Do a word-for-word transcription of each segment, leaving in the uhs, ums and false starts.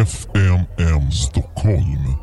F M M Stockholm.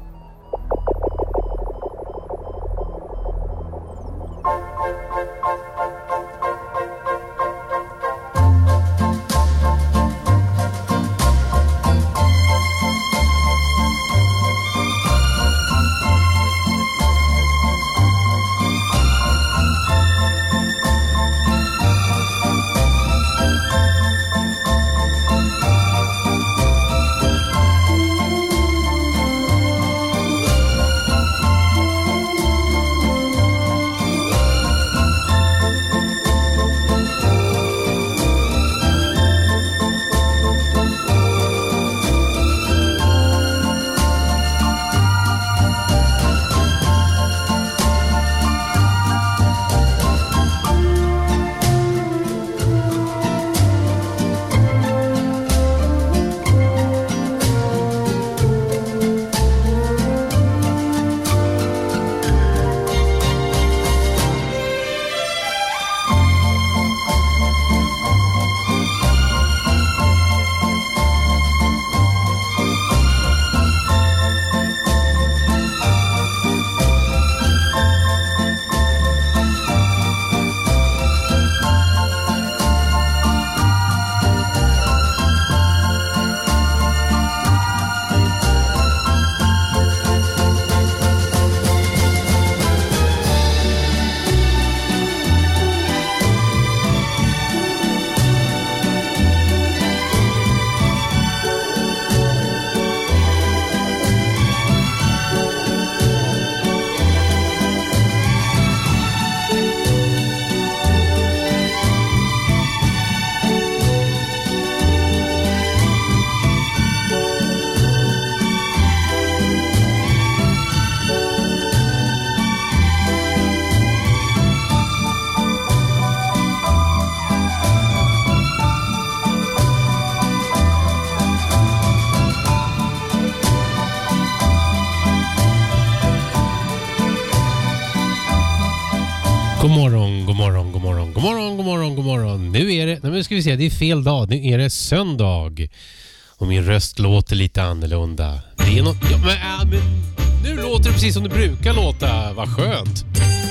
God morgon, god morgon, god morgon, god morgon, god morgon, god morgon. Nu är det, nu ska vi se, det är fel dag. Nu är det söndag. Och min röst låter lite annorlunda. Det är något, ja, men, äh, men nu låter det precis som det brukar låta. Vad skönt.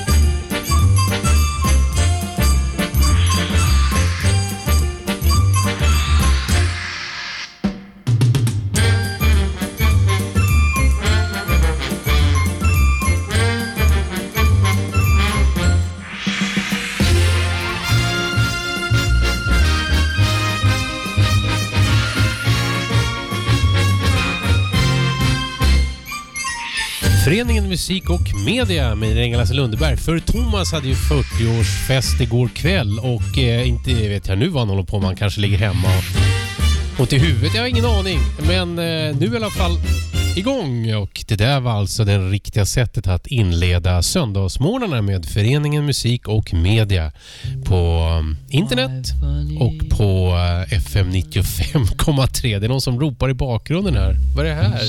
Föreningen Musik och Media med Englas Lundberg. För Thomas hade ju fyrtioårsfest igår kväll och eh, inte vet jag nu vad han håller på med. Han kanske ligger hemma och, och till huvudet. Jag har ingen aning. Men eh, nu i alla fall igång. Och det där var alltså det riktiga sättet att inleda söndagsmorgnarna med Föreningen Musik och Media på internet och på F M nittiofem komma tre. Det är någon som ropar i bakgrunden här. Vad är det här?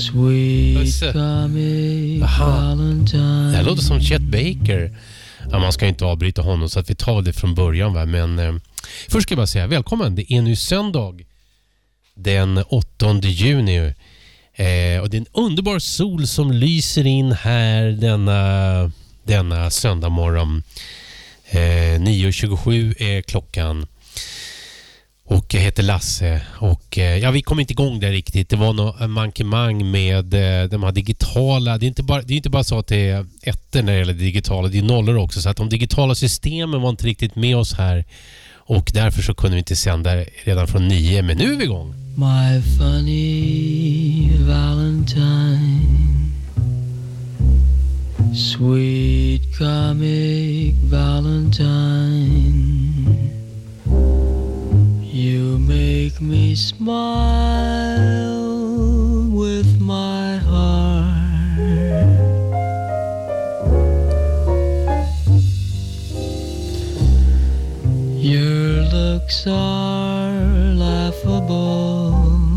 Aha. Det här låter som Chet Baker. Ja, man ska inte avbryta honom så att vi tar det från början. Va? Men eh, först ska jag bara säga välkommen. Det är nu söndag den åttonde juni. Eh, och det är en underbar sol som lyser in här denna, denna söndag morgon. Eh, nio tjugosju är klockan. Och jag heter Lasse. Och eh, ja, vi kom inte igång där riktigt. Det var något mankemang med eh, de här digitala. Det är inte bara, det är inte bara så att det är ettor när det gäller det digitala. Det är nollor också. Så att de digitala systemen var inte riktigt med oss här. Och därför så kunde vi inte sända redan från nio. Men nu är vi igång. My funny Valentine, sweet comic Valentine, you make me smile with my heart. Your looks are laughable,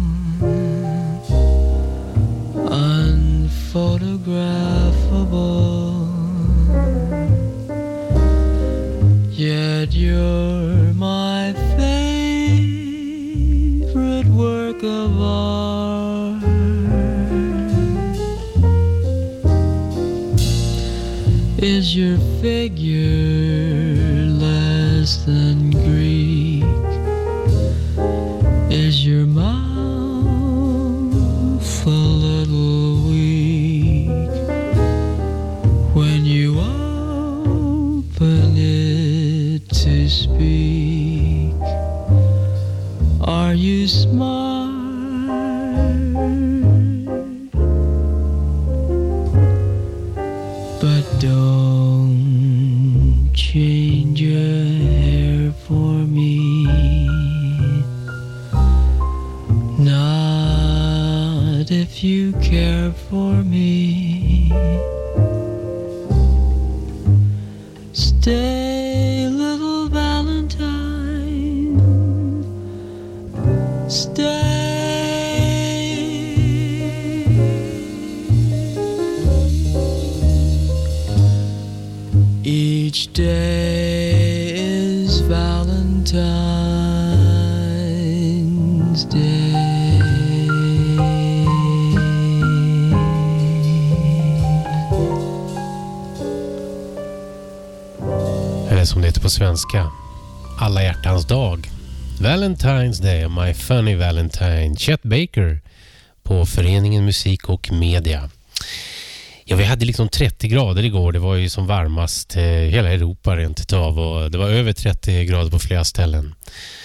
unphotographable, yet you're my favorite work of art. Is your figure less than Greek? Is your mouth a little weak when you open it to speak? Are you smart? But don't change your hair for me. Not if you care for me. Stay, little Valentine. Stay. Each day is Valentine's Day. Eller som det heter på svenska, alla hjärtans dag. Valentine's Day, My Funny Valentine. Chet Baker på Föreningen Musik och Media. Ja, vi hade liksom trettio grader igår. Det var ju som varmast eh, hela Europa rent utav, och det var över trettio grader på flera ställen.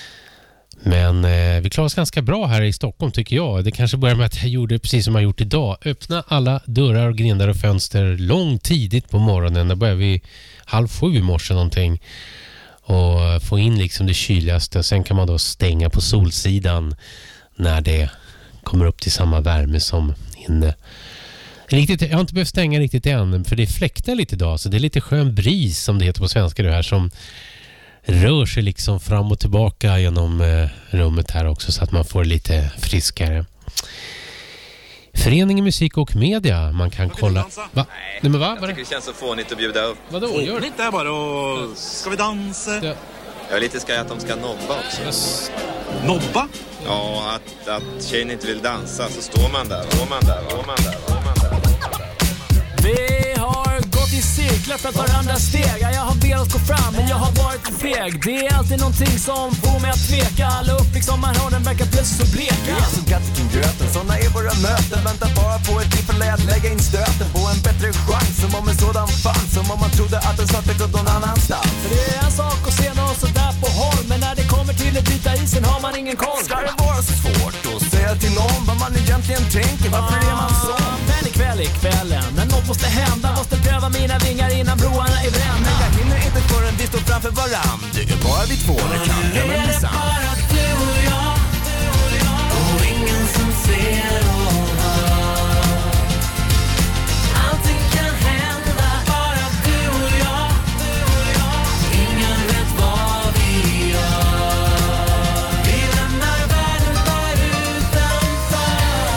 Men eh, vi klarade oss ganska bra här i Stockholm, tycker jag. Det kanske börjar med att jag gjorde precis som jag gjort idag. Öppna alla dörrar och grindar och fönster långt tidigt på morgonen. Där börjar vi halv sju i morse någonting. Och få in liksom det kyligaste. Sen kan man då stänga på solsidan när det kommer upp till samma värme som inne. Riktigt, jag har inte behövt stänga riktigt än, för det fläktar lite idag, så det är lite skön bris som det heter på svenska det här, som rör sig liksom fram och tillbaka genom eh, rummet här också, så att man får lite friskare. Föreningen Musik och Media, man kan kolla. Va? Nej, Nej, men va? jag tycker det känns så fånigt att bjuda upp. Vadå? Gör Fånigt det är bara och... Ska vi dansa? Ja. Jag är lite skaj att de ska nobba också. Yes. Nobba? Ja, att, att tjejen inte vill dansa, så står man där, står man där, står man där, står man där. Vi har gått i cirklar för att varandra steg. Jag har velat gå fram men jag har varit för feg. Det är alltid någonting som får mig att tveka. Alla uppblick som man har, den verkar plötsligt så bleka. Vi är som katter kring gröten, såna är våra möten. Väntar bara på ett tillfälle att lägga in stöten. På en bättre chans, som om en sådan fanns. Som om man trodde att den snart gått någon annanstans. För det är en sak att se någon sådär på håll, men när det kommer till att bryta isen har man ingen koll. Ska det vara så svårt att säga till någon vad man egentligen tänker? Varför är man så? Men ikväll i kvällen, när något måste hända, måste pröva mina vingar innan broarna är brända. Jag hinner inte förrän vi står framför varann. Det är bara vi två, det kan jag men bli sant. Bara du och jag, och ingen som ser och hör. Allting kan hända, bara du och jag. Ingen vet vad vi gör. Vi lämnar världen där utanför.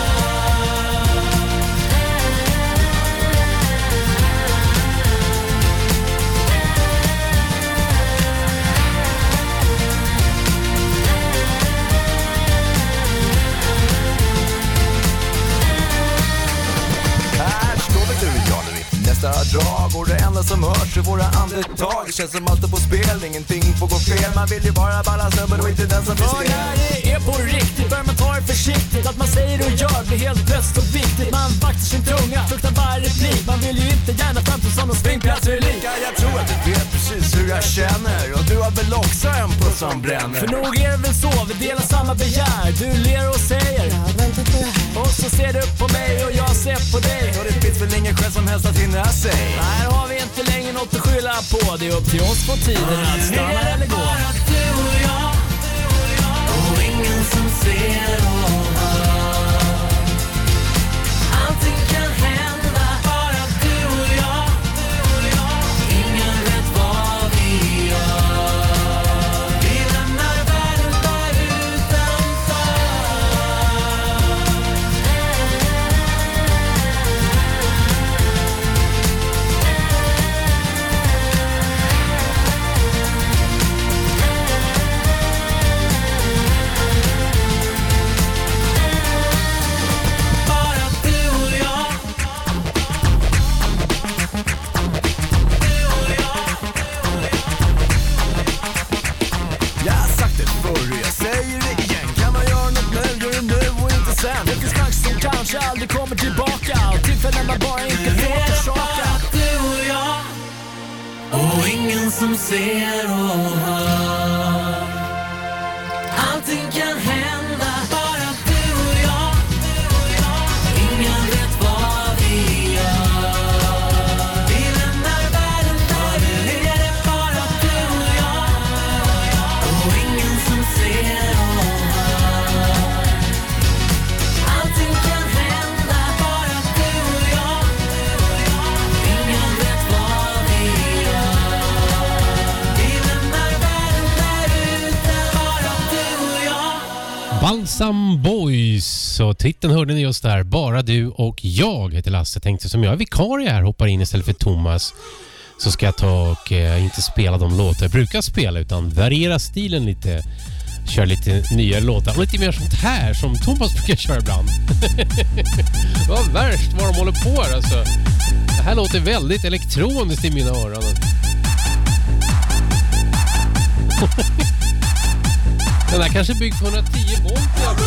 Här står vi du och jag nu i nästa drag. Och det enda som hörs är våra andetag. Det känns som allt är på spel, ingenting får gå fel. Man vill ju bara balla snubben och inte den som blir Och stel. när det är på riktigt bör man ta det försiktigt. Att man säger och gör blir helt plötsligt så viktigt. Man vaktar sin tunga, fruktar varje replik. Man vill ju inte gärna framstå som någon springplatser lik. Ja, jag tror att du vet precis hur jag känner. Och du har väl också en puss som bränner. För nog är det väl så, vi delar samma begär. Du ler och säger, ja, vänta på det här. Och så ser du på mig och jag ser på dig. Och det finns väl ingen skäl som helst att hindra sig. Här har vi inte längre något att skylla på. Det är upp till oss på tiden att stanna eller gå. Bara du och jag, och ingen som ser och hör. Allting kan hända, bara du och jag. Ingen vet vad vi gör. Vi lämnar världen där utanför. aldrig kommer tillbaka. Och tillfällen man bara inte får försaka. Du och jag, och ingen som ser och hör. Allting kan hända, bara du och jag. Ingen vet vad vi gör. Vi lämnar världen där, nu är det bara du och jag. Och ingen som ser och hör. Allting kan hända, bara du och jag. Ingen vet vad vi gör. Vi lämnar världen där ute, bara du och jag. Balsam Boys, och titeln hörde ni just där. Bara du och jag heter Lasse. Tänkte som jag är vikarie här, hoppar in istället för Thomas, så ska jag ta och eh, inte spela de låtar jag brukar spela, utan variera stilen lite, köra lite nya låtar och lite mer sånt här som Thomas brukar köra ibland. Vad värst vad de håller på här alltså. Det här låter väldigt elektroniskt i mina öron. Den här kanske byggt för hundratio volt.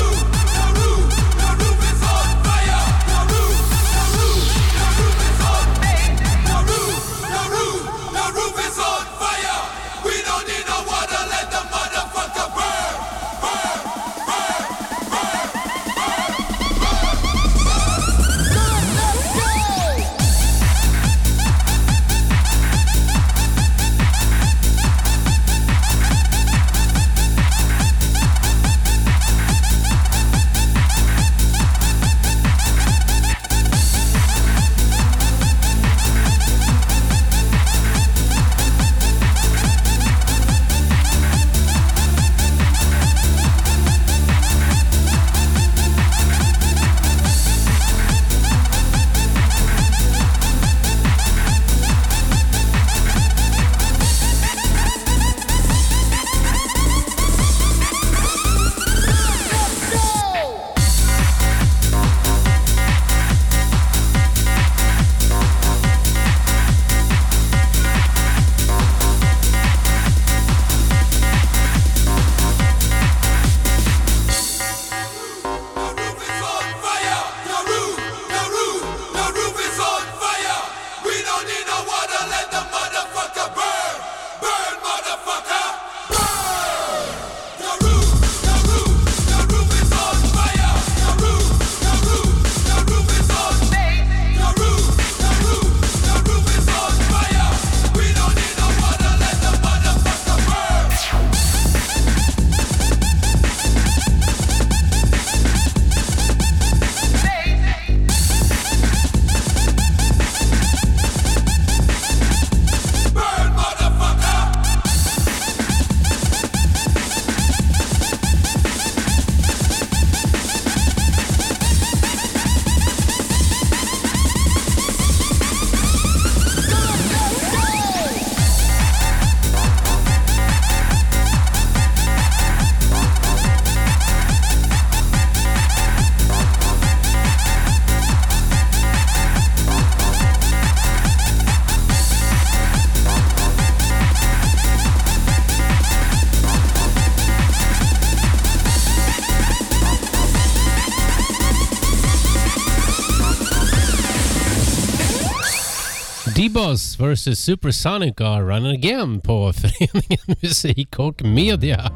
D-Bus versus Supersonic are Run Again på Föreningen Musik och Media.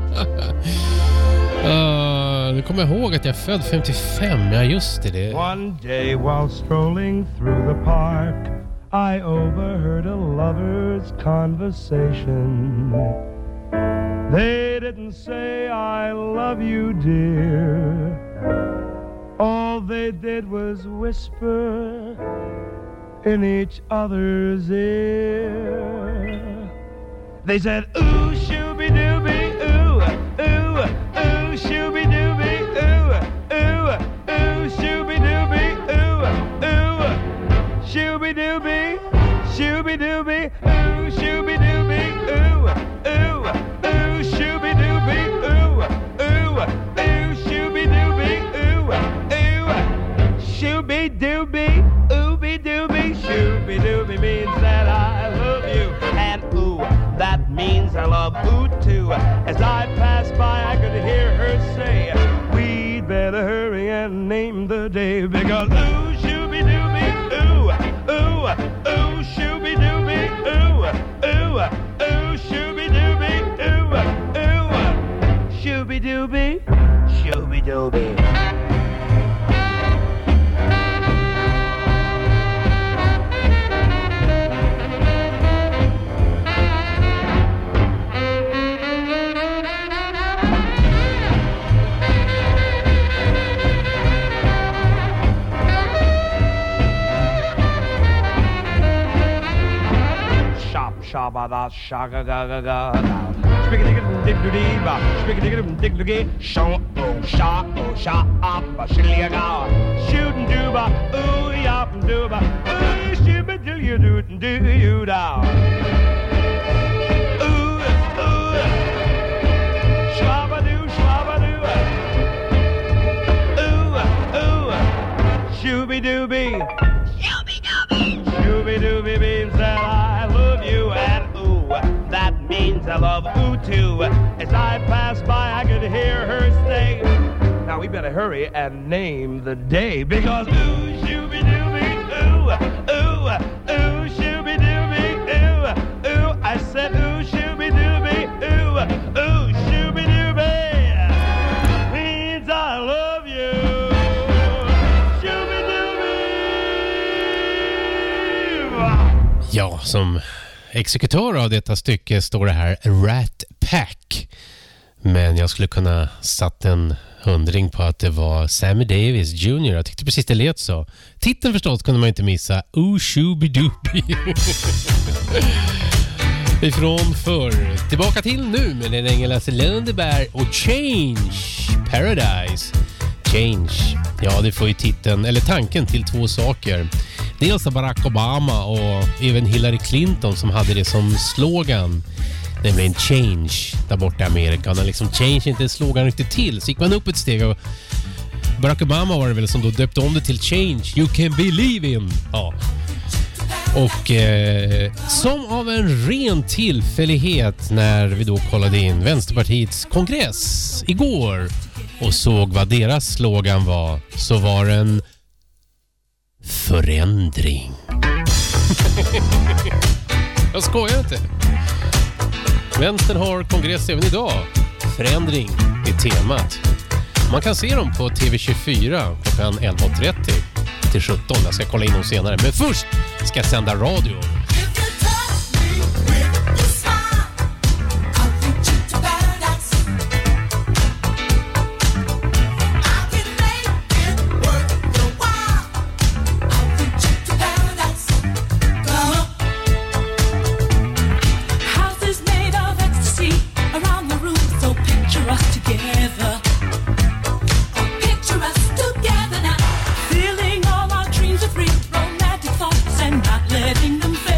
uh, du kommer ihåg att jag är född femtiofem, ja just det. det. One day while strolling through the park, I overheard a lover's conversation. They didn't say I love you dear. All they did was whisper in each other's ear. They said, ooh, shooby-dooby, ooh, ooh, ooh, shooby-dooby, ooh, ooh, ooh, shooby-dooby, ooh, ooh, shooby-dooby, shooby-dooby, ooh, shooby-dooby, ooh, ooh, ooh, shooby-dooby, ooh, ooh, ooh, shooby-dooby, ooh, ooh, shooby-dooby, ooby-dooby, shooby-dooby means that I love you, and ooh, that means I love ooh too. As I passed by, I could hear her say, we'd better hurry and and name the day. Because ooh, shooby-dooby, ooh, ooh, ooh, shooby-dooby, ooh, ooh, ooh, shooby-dooby, ooh, ooh, shooby-dooby, shooby-dooby. Shabba da shaga ga ga ga da. Speak it in dig dig ba. Speak it in dig dig. Show oh sha oh sha up a shilly ga. Shoot and do ba. Ooh yap and do ba. Ooh shoot ba do you do and do you da. Ooh ooh. Shabba do shabba do. Ooh ooh. Shooby dooby. Shooby dooby. Shooby dooby means that I love you, and ooh, that means I love ooh too. As I pass by, I could hear her say, now we better hurry and name the day, because ooh, shooby dooby, ooh, ooh, ooh, shooby dooby, ooh, ooh, I said ooh, shooby dooby, ooh, ooh, shooby dooby, means I love you. Ja, som exekutör av detta stycke står det här Rat Pack. Men jag skulle kunna satt en hundring på att det var Sammy Davis junior Jag tyckte precis det lät så. Titeln förstås kunde man inte missa. Ooh shooby-dooby. Ifrån förr. Tillbaka till nu med den engelska Lundeberg och Change Paradise. Change. Ja, det får ju titeln, eller tanken till två saker. Dels Barack Obama och även Hillary Clinton som hade det som slogan, nämligen change där borta i Amerika. Och när liksom change inte slogan riktigt till så gick man upp ett steg och Barack Obama var det väl som då döpte om det till change you can believe in. Ja. Och eh, som av en ren tillfällighet när vi då kollade in Vänsterpartiets kongress igår och såg vad deras slogan var, så var en förändring. Jag skojar inte. Vänstern har kongress även idag. Förändring är temat. Man kan se dem på T V tjugofyra klockan elva trettio till sjutton. Jag ska kolla in dem senare. Men först ska jag sända radio. Feeling all our dreams are free, romantic thoughts and not letting them fail.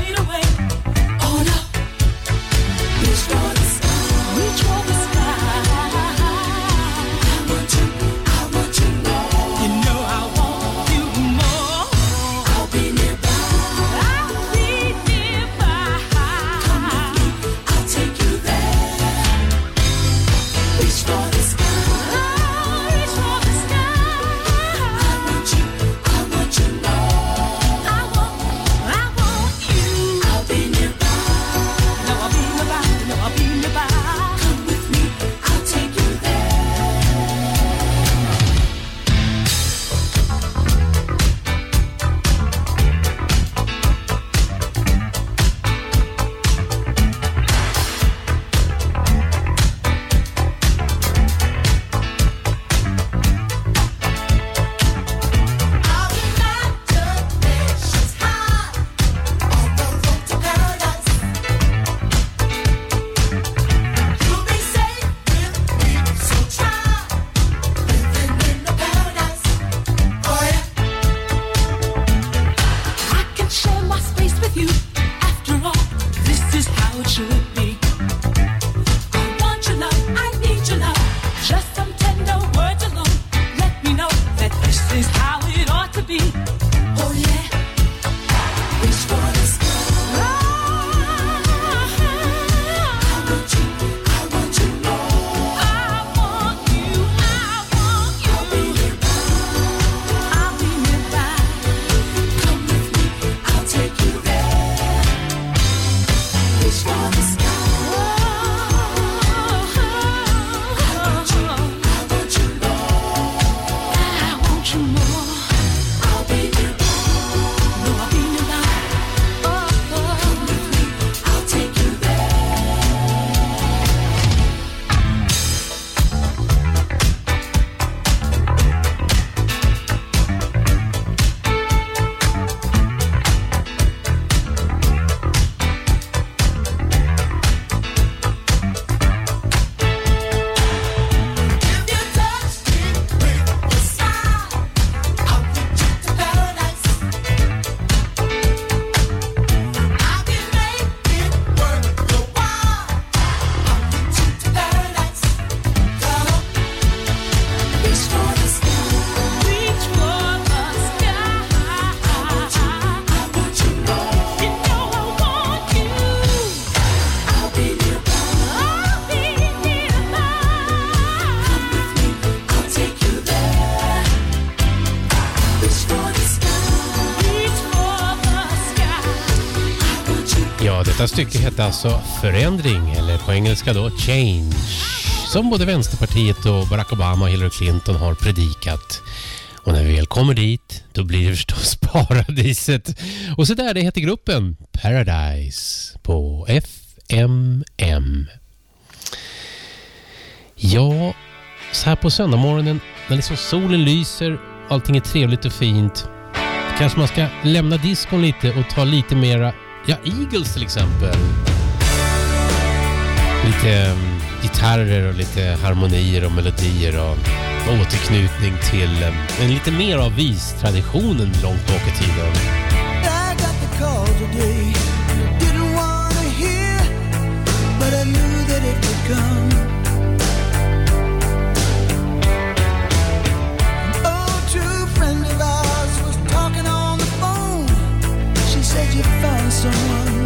Detta stycke heter alltså Förändring, eller på engelska då Change, som både Vänsterpartiet och Barack Obama och Hillary Clinton har predikat. Och när vi väl kommer dit, då blir det förstås paradiset. Och så där, det heter gruppen Paradise på F M M. Ja, så här på söndagmorgonen när liksom solen lyser, allting är trevligt och fint, kanske man ska lämna diskon lite och ta lite mera, ja, Eagles till exempel. Lite um, gitarrer och lite harmonier och melodier och återknytning till um, en lite mer av vis-traditionen långt bak i tiden. I got the call today. Didn't want to hear, but I knew that it would come. An old true friend of ours was talking on the phone. She said you found someone.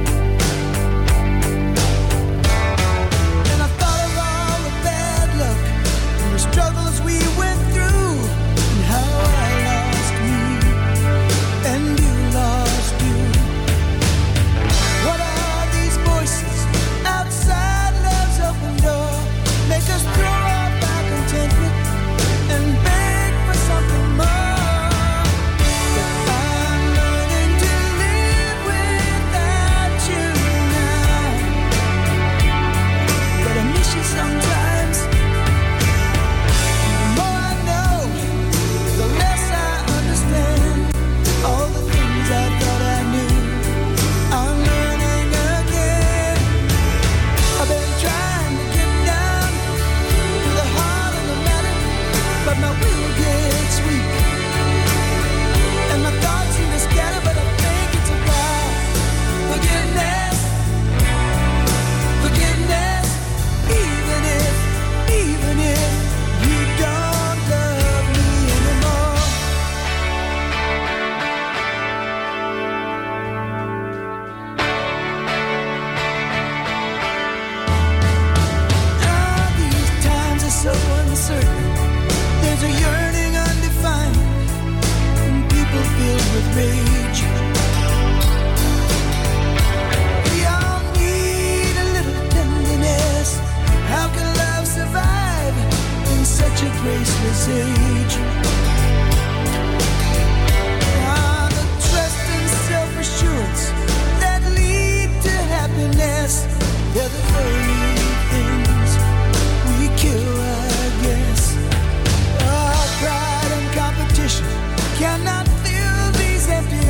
And I thought of all the bad luck and the struggles we went through, and how I lost me and you lost you. What are these voices outside love's open door? Make us throw up our contentment and beg for something more. But I'm learning to live without you now. But I miss you sometimes. The more I know, the less I understand all the things I thought I knew. I'm learning again. I've been trying to get down to the heart of the matter, but my will gets weak, and my thoughts seem to scatter, but I think it's a while. Forgiveness, forgiveness, even if, even if you don't love me anymore. Ah, these times are so uncertain. There's a yearning undefined, and people filled with rage. We all need a little tenderness. How can love survive in such a graceless age? Ah, the trust and self-assurance that lead to happiness, they're the very things we kill, I guess. Ah, pride and competition cannot fill these empty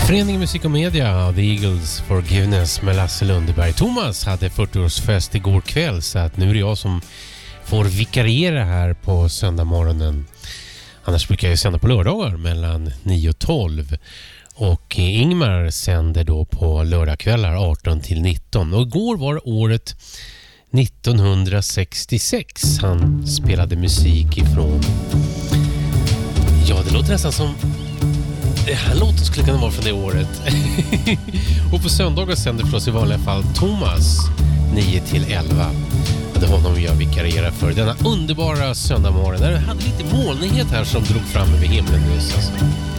Föreningen Musik och Media, The Eagles Forgiveness med Lasse Lundeberg. Thomas hade fyrtioårsfest igår kväll, så att nu är det jag som får vikariera här på söndag morgonen. Annars brukar jag sända på lördagar mellan nio och tolv. Och Ingmar sänder då på lördagskvällar arton till nitton. Och igår var året nittonhundrasextiosex. Han spelade musik ifrån... Ja, det låter nästan som... Det här låten skulle kunna vara från det året. Och på söndagar sänder förstås i vanliga fall Thomas nio till elva. Det var honom jag vikarierar för denna underbara söndagmorgon. Där hade lite molnighet här som drog fram över himlen nyss. Alltså.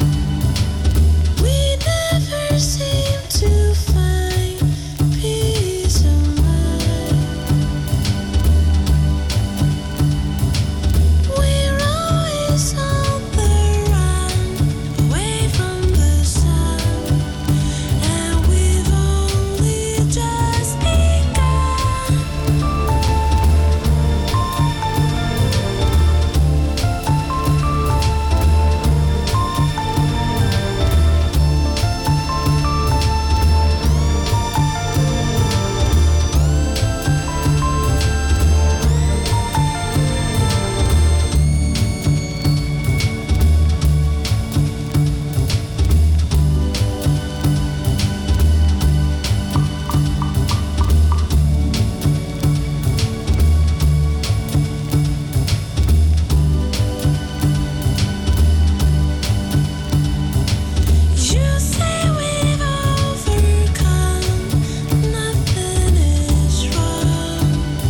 We never seem to find peace of mind. We're always on the run, away from the sun, and we've only just begun. You say we've overcome, nothing is wrong.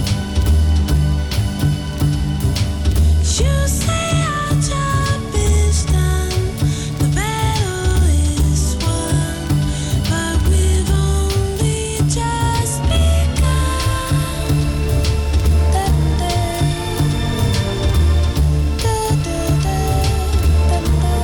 You say our job is done, the battle is won, but we've only just begun. Da da da da da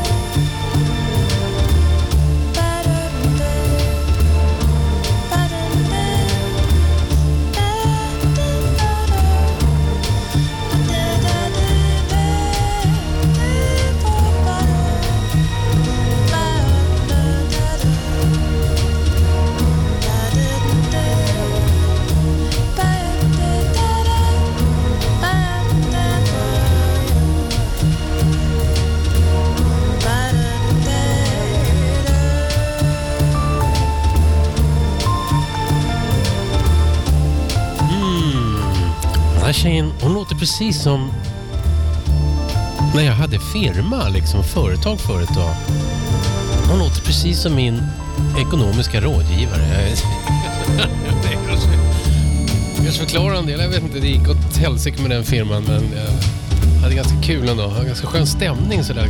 Den här tjejen, hon låter precis som när jag hade firma, liksom företag förut då. Hon låter precis som min ekonomiska rådgivare. Det är kanske, kanske förklarar en del, jag vet inte, det gick åt helsike med den firman, men jag hade ganska kul ändå, hade ganska skön stämning sådär.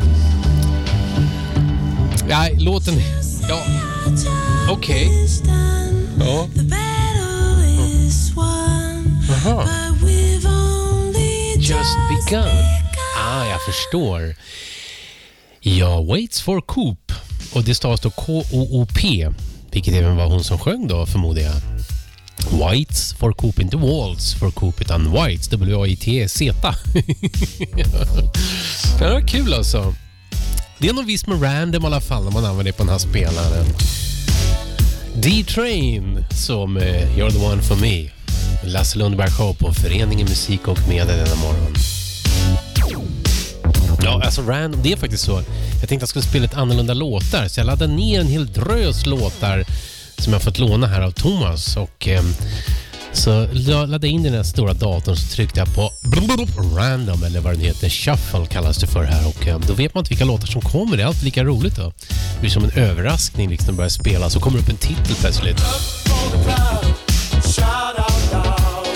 Nej, låten, ja, okej. Okay. Ja. Aha. Just begun. Ah, jag förstår. Ja, Waits for Coop. Och det stavas då K O O P. Vilket även var hon som sjöng då, förmodar jag. Waits for Coop, inte Waltz for Coop, utan Waits, W A I T Z. Det var kul alltså. Det är nog visst med random i alla fall när man använder det på den här spelaren. D-Train som uh, You're the one for me. Lasse Lundeberg show på Föreningen Musik och Media denna morgon. Ja, alltså random, det är faktiskt så. Jag tänkte att jag skulle spela ett annorlunda låtar, så jag laddade ner en hel drös låtar som jag fått låna här av Thomas. Och eh, så jag laddade in i den här stora datorn, så tryckte jag på random, eller vad den heter, shuffle kallas det för här. Och eh, då vet man inte vilka låtar som kommer. Det är alltid lika roligt då. Det blir som en överraskning liksom, när börjar spela, så kommer det upp en titel plötsligt. Shout out loud.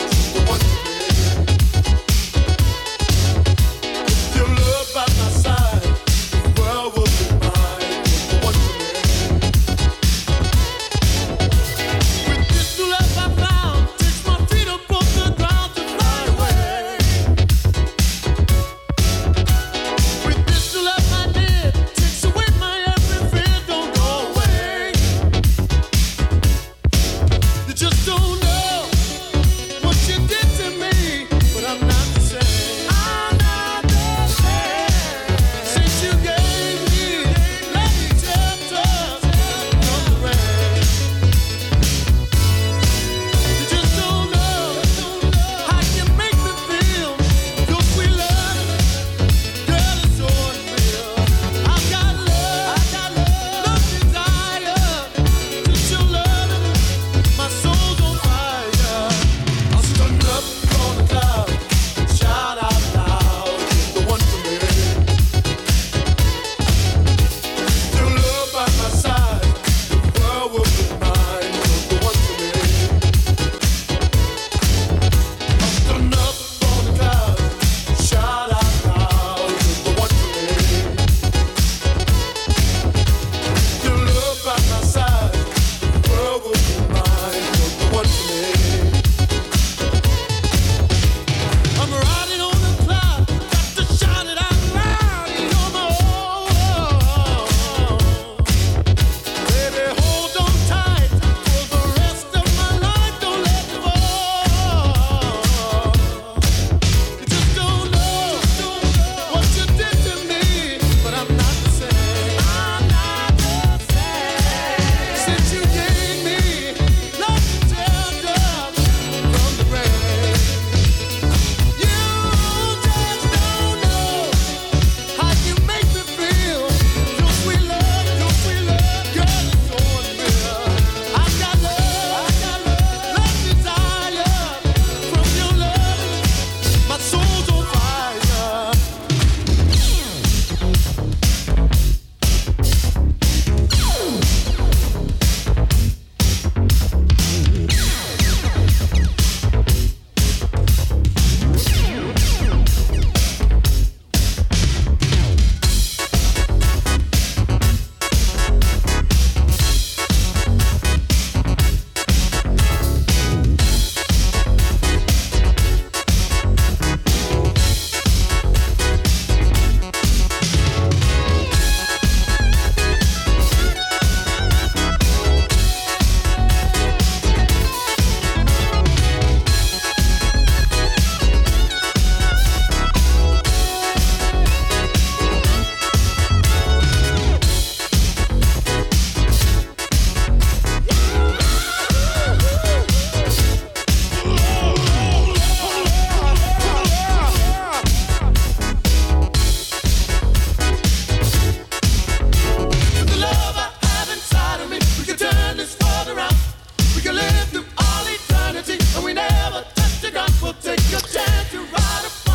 Just don't know what you did to me, but I'm not the same. I'm not the same. Since you gave me love each other,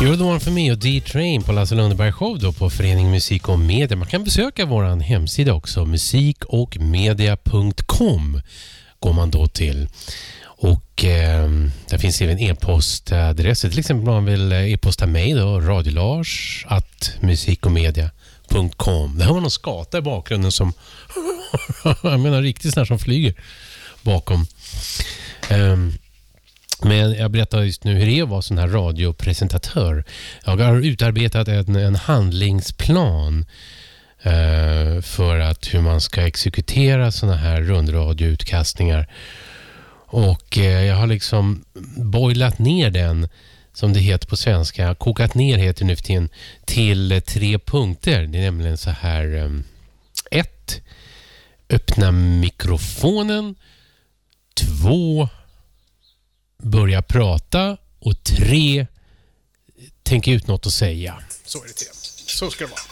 You're the one for me och D-Train på Lasse Lundeberg Show då på Förening Musik och Media. Man kan besöka vår hemsida också, musik och media punkt com går man då till. Och eh, där finns även e-postadresser. Till exempel om man vill e-posta mig då, radiolars at musik och media punkt com. Det här var någon skata i bakgrunden som jag menar riktigt snart som flyger bakom. Um, Men jag berättar just nu hur det är att vara sån här radiopresentatör. Jag har utarbetat en, en handlingsplan eh, för att hur man ska exekutera såna här rundradioutkastningar. Och eh, jag har liksom boilat ner den, som det heter på svenska, kokat ner heter nu för tiden, till tre punkter. Det är nämligen så här: eh, ett, öppna mikrofonen. Två, börja prata. Och tre, tänka ut något att säga. Så är det till. Så ska det vara.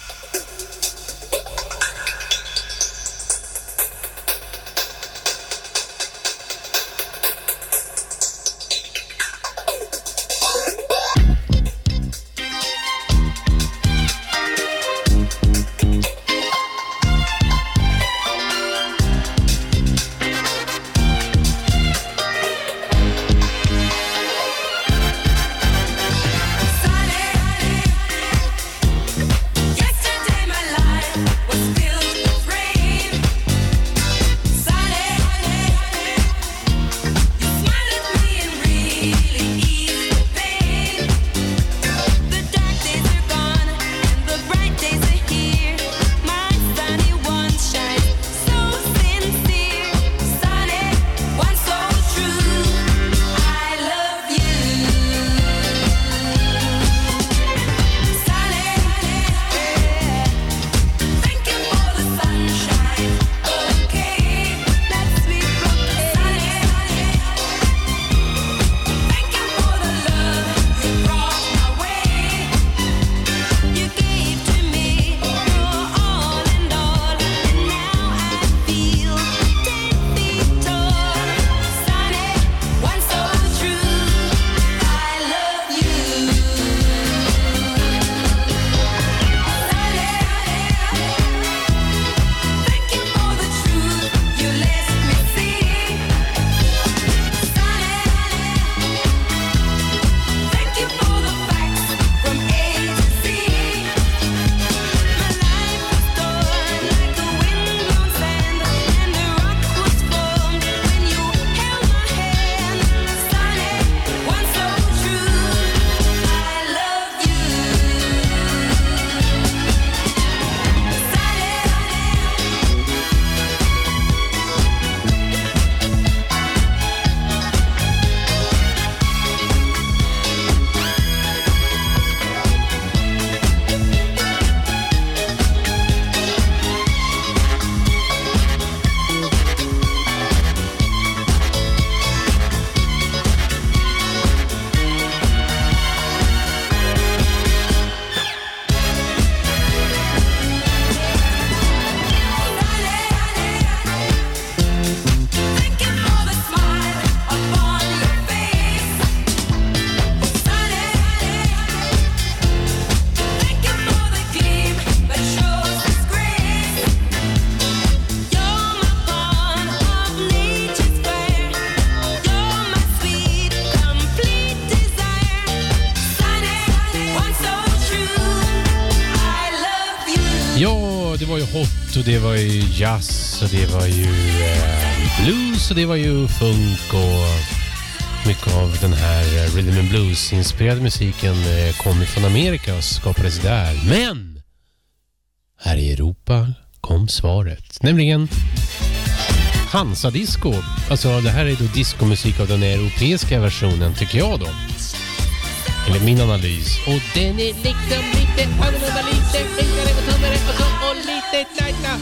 Och det var ju jazz och det var ju eh, blues och det var ju funk och mycket av den här rhythm and blues inspirerade musiken eh, kom från Amerika och skapades där. Men här i Europa kom svaret, nämligen Hansa Disco. Alltså det här är då discomusik av den europeiska versionen, tycker jag då. Eller min analys. Och den är liksom lite annorlunda, lite enklare och tunnare och så och lite tajta.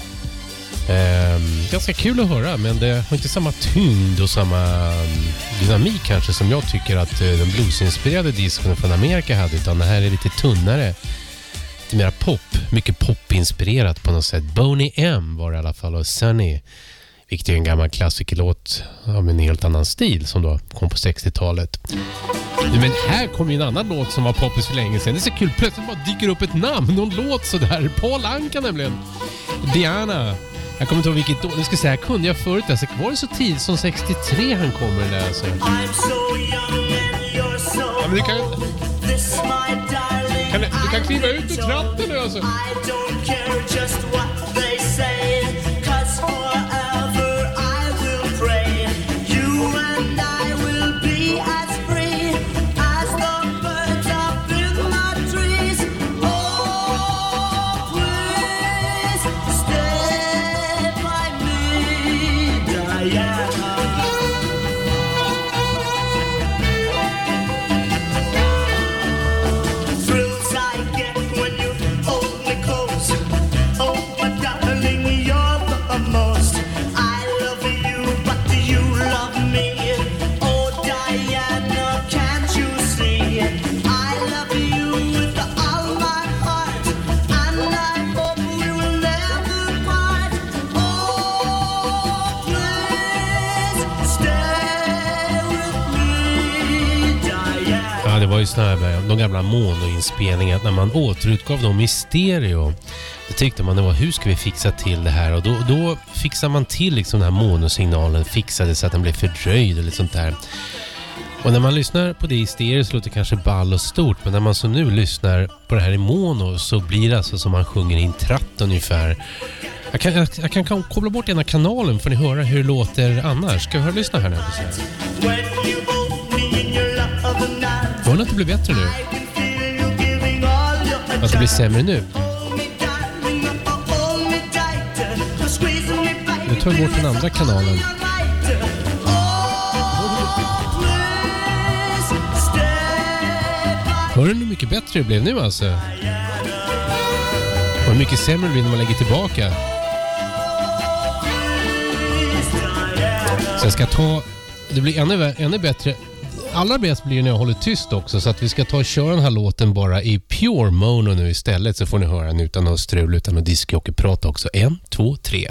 Ehm, ganska kul att höra, men det har inte samma tyngd och samma dynamik kanske som jag tycker att den bluesinspirerade disken från Amerika hade, utan det här är lite tunnare. Lite mer pop, mycket popinspirerat på något sätt. Boney M var det i alla fall, och Sunny, vilket är en gammal klassikerlåt av en helt annan stil som då kom på sextiotalet. Men här kommer ju en annan låt som var poppis för länge sedan. Det är så kul, plötsligt bara dyker upp ett namn. Någon låt sådär. Paul Anka nämligen. Diana. Jag kommer inte ihåg vilket då. Nu ska säga, kunde jag förut. Alltså, var det så tid som sextiotre han kommer där alltså? Ja, men du kan kan, du kan kliva ut ur trappen nu alltså. Det var ju såna här, de gamla monoinspelningarna när man återutgav dem i stereo. Det tyckte man det var, hur ska vi fixa till det här? Och då, då fixar man till liksom den här monosignalen, fixade så att den blev fördröjd eller sånt där. Och när man lyssnar på det i stereo så låter det kanske ball och stort, men när man så nu lyssnar på det här i mono så blir det alltså som man sjunger i en tratt ungefär. Jag kan, jag, jag kan koppla bort ena kanalen för ni höra hur det låter annars. Ska vi höra lyssna här nu? Var det att det blir bättre nu? Att det blir sämre nu? Nu tar vi bort den andra kanalen. Hör du hur mycket bättre det blev nu alltså? Och hur mycket sämre det blir när man lägger tillbaka? Så jag ska ta... Det blir ännu, ännu bättre... Allra bäst blir när jag håller tyst också, så att vi ska ta och köra den här låten bara i pure mono nu istället, så får ni höra den utan att strul, utan att diskjockeyprata också. En, två, tre.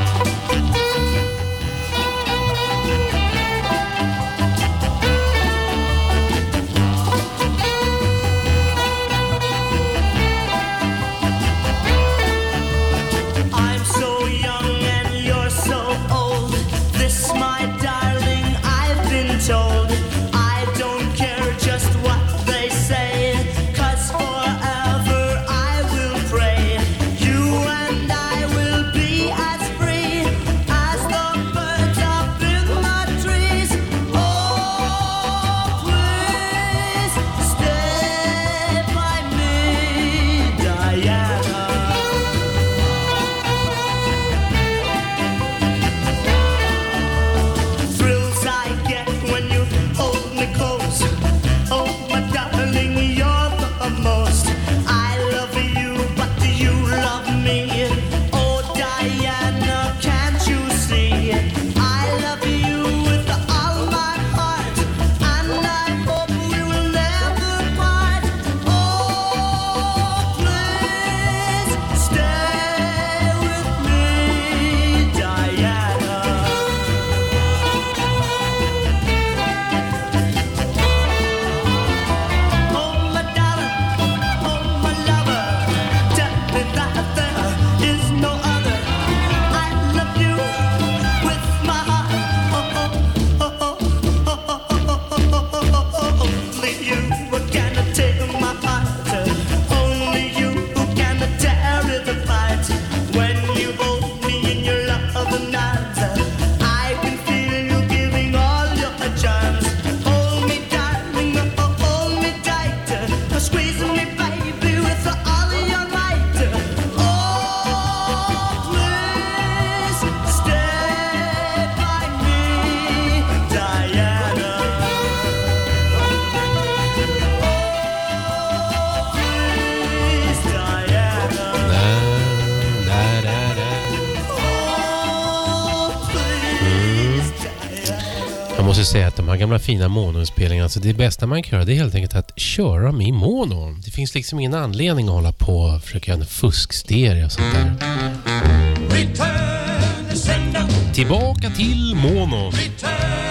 Jag måste säga att de här gamla fina monoinspelningarna, alltså det bästa man kan göra, det är helt enkelt att köra dem i mono. Det finns liksom ingen anledning att hålla på och försöka en fuskstereo och sånt där. Tillbaka till mono.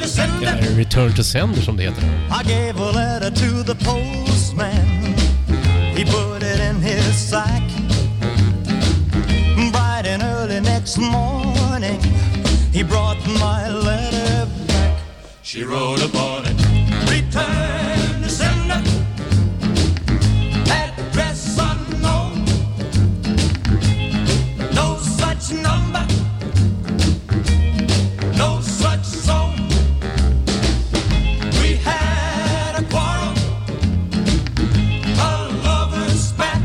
Ja, Return to Sender som det heter. I gave a letter to the postman. He put it in his sack. Bright and early next morning, he brought my letter back. She wrote upon it, return to sender, address unknown, no such number, no such zone. We had a quarrel, a lover's spat.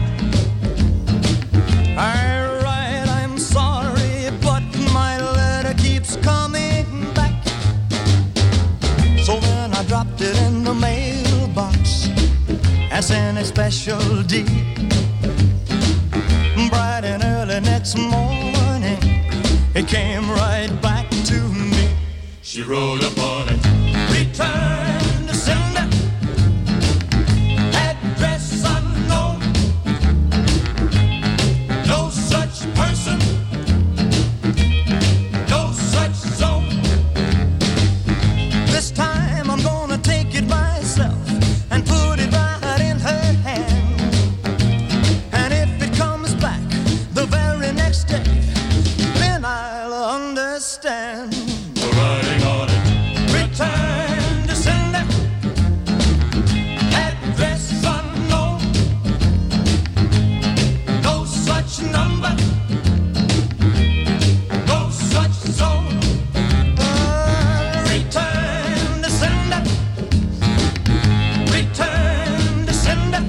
I write, I'm sorry, but my letter keeps coming back. So then I dropped it in the mailbox and sent a special deed. Bright and early next morning, it came right back to me. she wrote upon it, return to sender, address unknown, no such person, no such zone. This time I'm gonna take it myself and put it right in her hand. And if it comes back the very next day, then I'll understand. writing on it, Return to sender, address unknown, no such number, no such zone. Uh, return to sender, return to sender,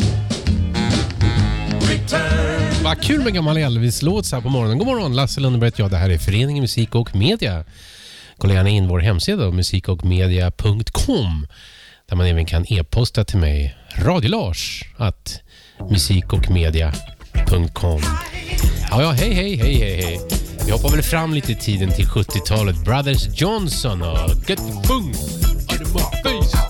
return. Vad kul med gammal Elvis-låt så här på morgonen. God morgon, Lasse Lundberg. Ja, det här är Föreningen Musik och Media. Kolla gärna in vår hemsida musikochmedia punkt com där man även kan e-posta till mig radiolars at musikochmedia punkt com. Ja, ja, hej, hej, hej, hej, hej. Vi hoppar väl fram lite i tiden till sjuttiotalet. Brothers Johnson och Get Boom on my face.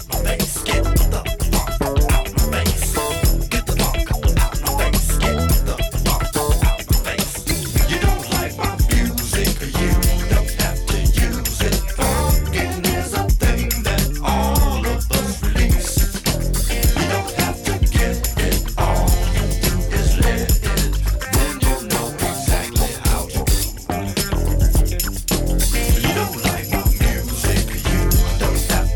you don't like my music, you don't have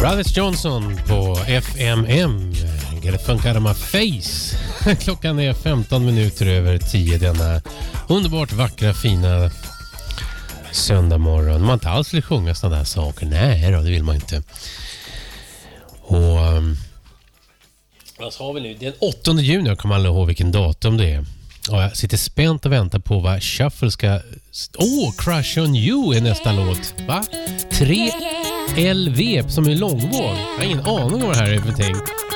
Brothers Johnson på F M M. Get it funk out of my face. Klockan är femton minuter över tio denna underbart vackra, fina söndag morgon. Man inte alls vill sjunga sådana där saker. Nej då, det vill man inte. Och um, vad sa vi nu? Det är den åttonde juni, jag kommer aldrig ihåg vilken datum det är. Och jag sitter spänt och väntar på vad Shuffle ska... Åh, oh, Crush on You är nästa låt. Va? tre L V som är långvåg. Jag har ingen aning om vad det här är för ting.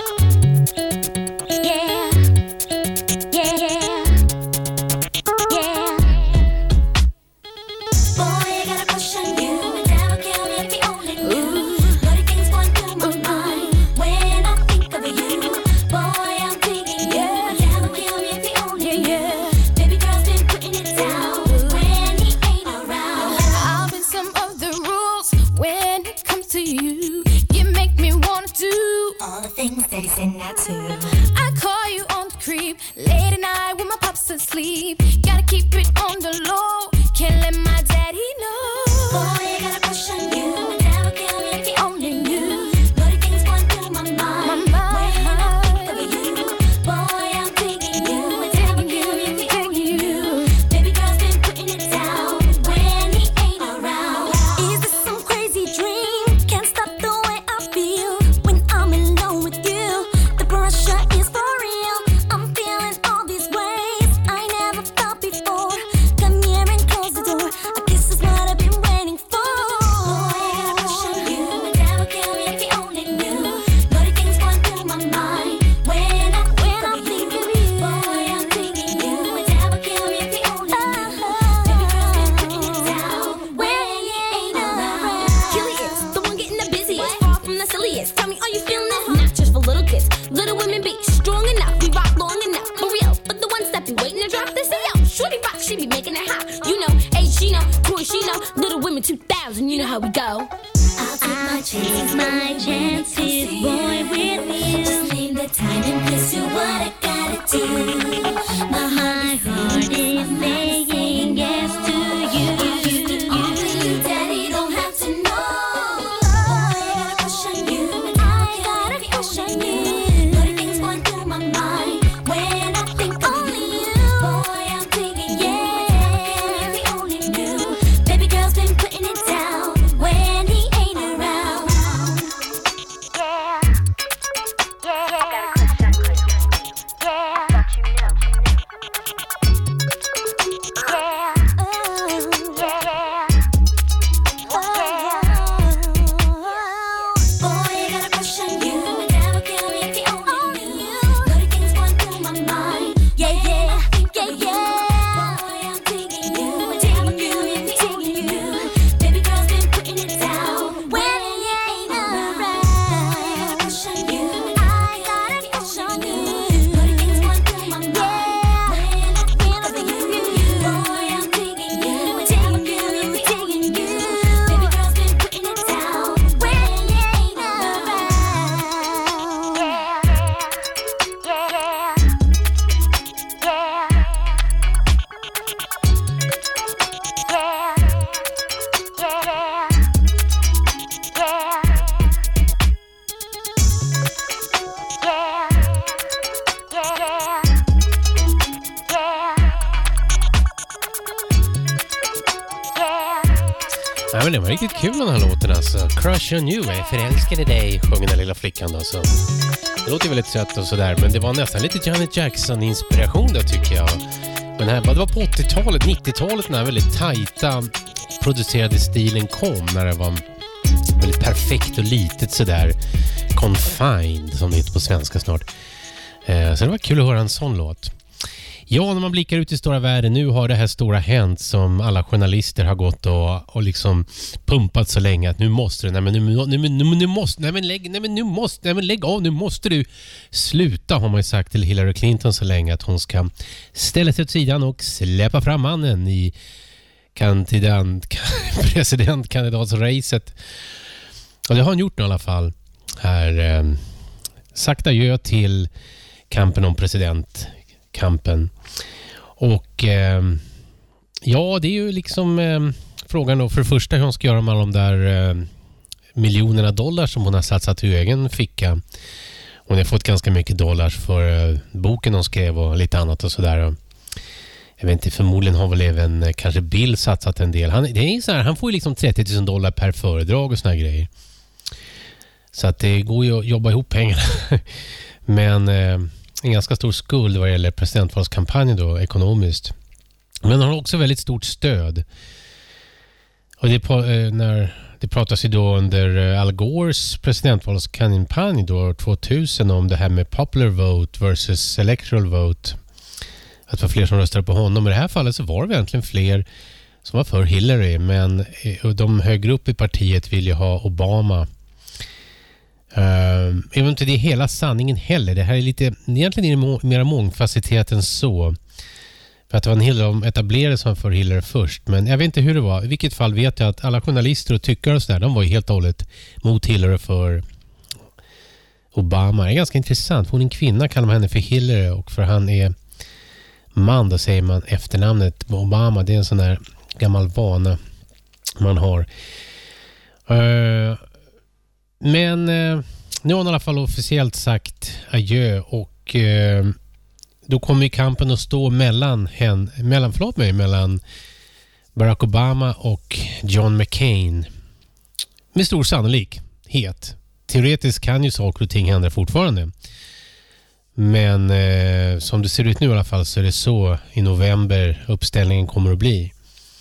I call you on the creep late at night when my pop's asleep. Gotta keep it on the low, can't let my daddy know. Boy, I got a crush on you, never kill me if you only knew. Bloody things going through my mind, my mind. When I think of you, boy, I'm digging you, never kill me if you only knew. Baby girl's been putting it down when he ain't around. Is this some crazy dream? Can't stop the way I feel when I'm alone with you. Pressure is for real. I'm feeling all these ways I never felt before. Come here and close the door. A kiss is what I've been waiting for. Boy, I got a crush on you, and that would kill me if you only knew. Bloody things going through my mind when I when I think of you. Boy, I'm thinking you, and that would kill me if you only knew. Baby girl's been putting it down when you ain't around. Curious, the one getting the busiest, far from the silliest. Tell me, are you feeling this? Not just for little kids. Little women be strong enough, we rock long enough, for real. But the ones that be waiting to drop, they say, yo, shorty rock, she be making it hot. You know, H, she know, Toy, she know, Little Women two thousand, you know how we go. I'll take my chances, my chances, boy, with you. Just name the time and place, you what I gotta do. My heart is saying yes to you. Only you, daddy, don't have to know. I got a crush on you, I got a crush on you. Nej, men det var riktigt kul den här låten alltså. Crush on you, jag förälskade dig, sjöng den lilla flickan då. Så. Det låter väldigt sött och sådär, men det var nästan lite Janet Jackson-inspiration då tycker jag. Men här, det var på åttiotalet, nittiotalet när väldigt tajta producerade stilen kom, när det var väldigt perfekt och litet sådär confined som det heter på svenska snart. Eh, så det var kul att höra en sån låt. Ja, när man blickar ut i stora världen, nu har det här stora hänt som alla journalister har gått och, och liksom pumpat så länge att nu måste du, nej men nu, nu, nu, nu måste, nej men lägg, nej men nu måste, nej men lägg av, nu måste du sluta, har man ju sagt till Hillary Clinton så länge att hon ska ställa sig åt sidan och släppa fram mannen i kandidat, presidentkandidatsracet. Och det har han gjort i alla fall här, eh, sagt adjö till kampen om presidentkampen. Och eh, ja, det är ju liksom eh, frågan då för det första hur hon ska göra med alla de där eh, miljonerna dollar som hon har satsat i egen ficka. Hon har fått ganska mycket dollar för uh, boken hon skrev och lite annat och sådär. Jag vet inte, förmodligen har väl även uh, kanske Bill satsat en del. Han, det är så här, han får ju liksom trettio tusen dollar per föredrag och såna här grejer. Så att det går ju att jobba ihop pengarna. Men uh, en ganska stor skuld vad gäller presidentvalskampanjen då, ekonomiskt. Men han har också väldigt stort stöd. Och det, på, uh, när, det pratas ju då under uh, Al Gores presidentvalskampanj då tvåtusen om det här med popular vote versus electoral vote. Att det var fler som röstade på honom. I det här fallet så var det egentligen fler som var för Hillary. Men uh, de högre upp i partiet vill ju ha Obama. Uh, även inte det är hela sanningen heller. Det här är lite, egentligen är det må, mer mångfacetterat än så. För att det var en hel del som etablerades som för Hillary först. Men jag vet inte hur det var. I vilket fall vet jag att alla journalister och tyckare och sådär, de var ju helt och hållet mot Hillary för Obama. Det är ganska intressant. Hon är en kvinna, kallar man henne för Hillary. Och för han är man, då säger man efternamnet Obama. Det är en sån där gammal vana man har. Uh, Men eh, nu har han i alla fall officiellt sagt adjö och eh, då kommer kampen att stå mellan, hen, mellan, förlåt mig, mellan Barack Obama och John McCain. Med stor sannolikhet. Teoretiskt kan ju saker och ting hända fortfarande. Men eh, som det ser ut nu i alla fall så är det så i november uppställningen kommer att bli.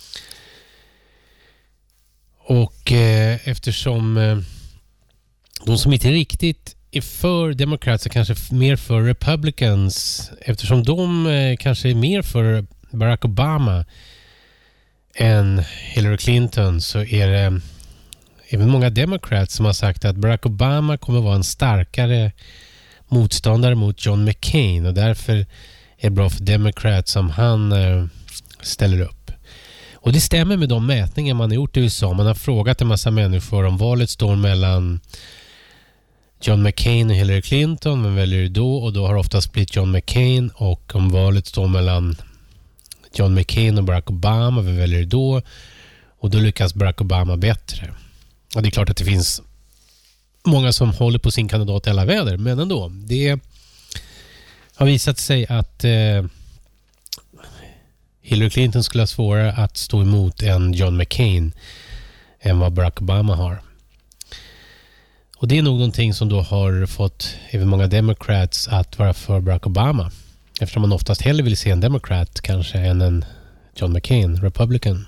Och eh, eftersom... Eh, de som inte riktigt är för Democrats är kanske mer för Republicans, eftersom de eh, kanske är mer för Barack Obama än Hillary Clinton, så är det även många Democrats som har sagt att Barack Obama kommer vara en starkare motståndare mot John McCain och därför är det bra för Democrats som han eh, ställer upp. Och det stämmer med de mätningar man har gjort i U S A. Man har frågat en massa människor om valet står mellan John McCain och Hillary Clinton. Vem väljer du då? Och då har oftast blivit John McCain. Och om valet står mellan John McCain och Barack Obama, vem väljer du då? Och då lyckas Barack Obama bättre. Och det är klart att det finns många som håller på sin kandidat i alla väder. Men ändå, det har visat sig att eh, Hillary Clinton skulle ha svårare att stå emot än John McCain än vad Barack Obama har. Och det är nog någonting som då har fått även många Democrats att vara för Barack Obama. Eftersom man oftast hellre vill se en Democrat kanske än en John McCain, Republican.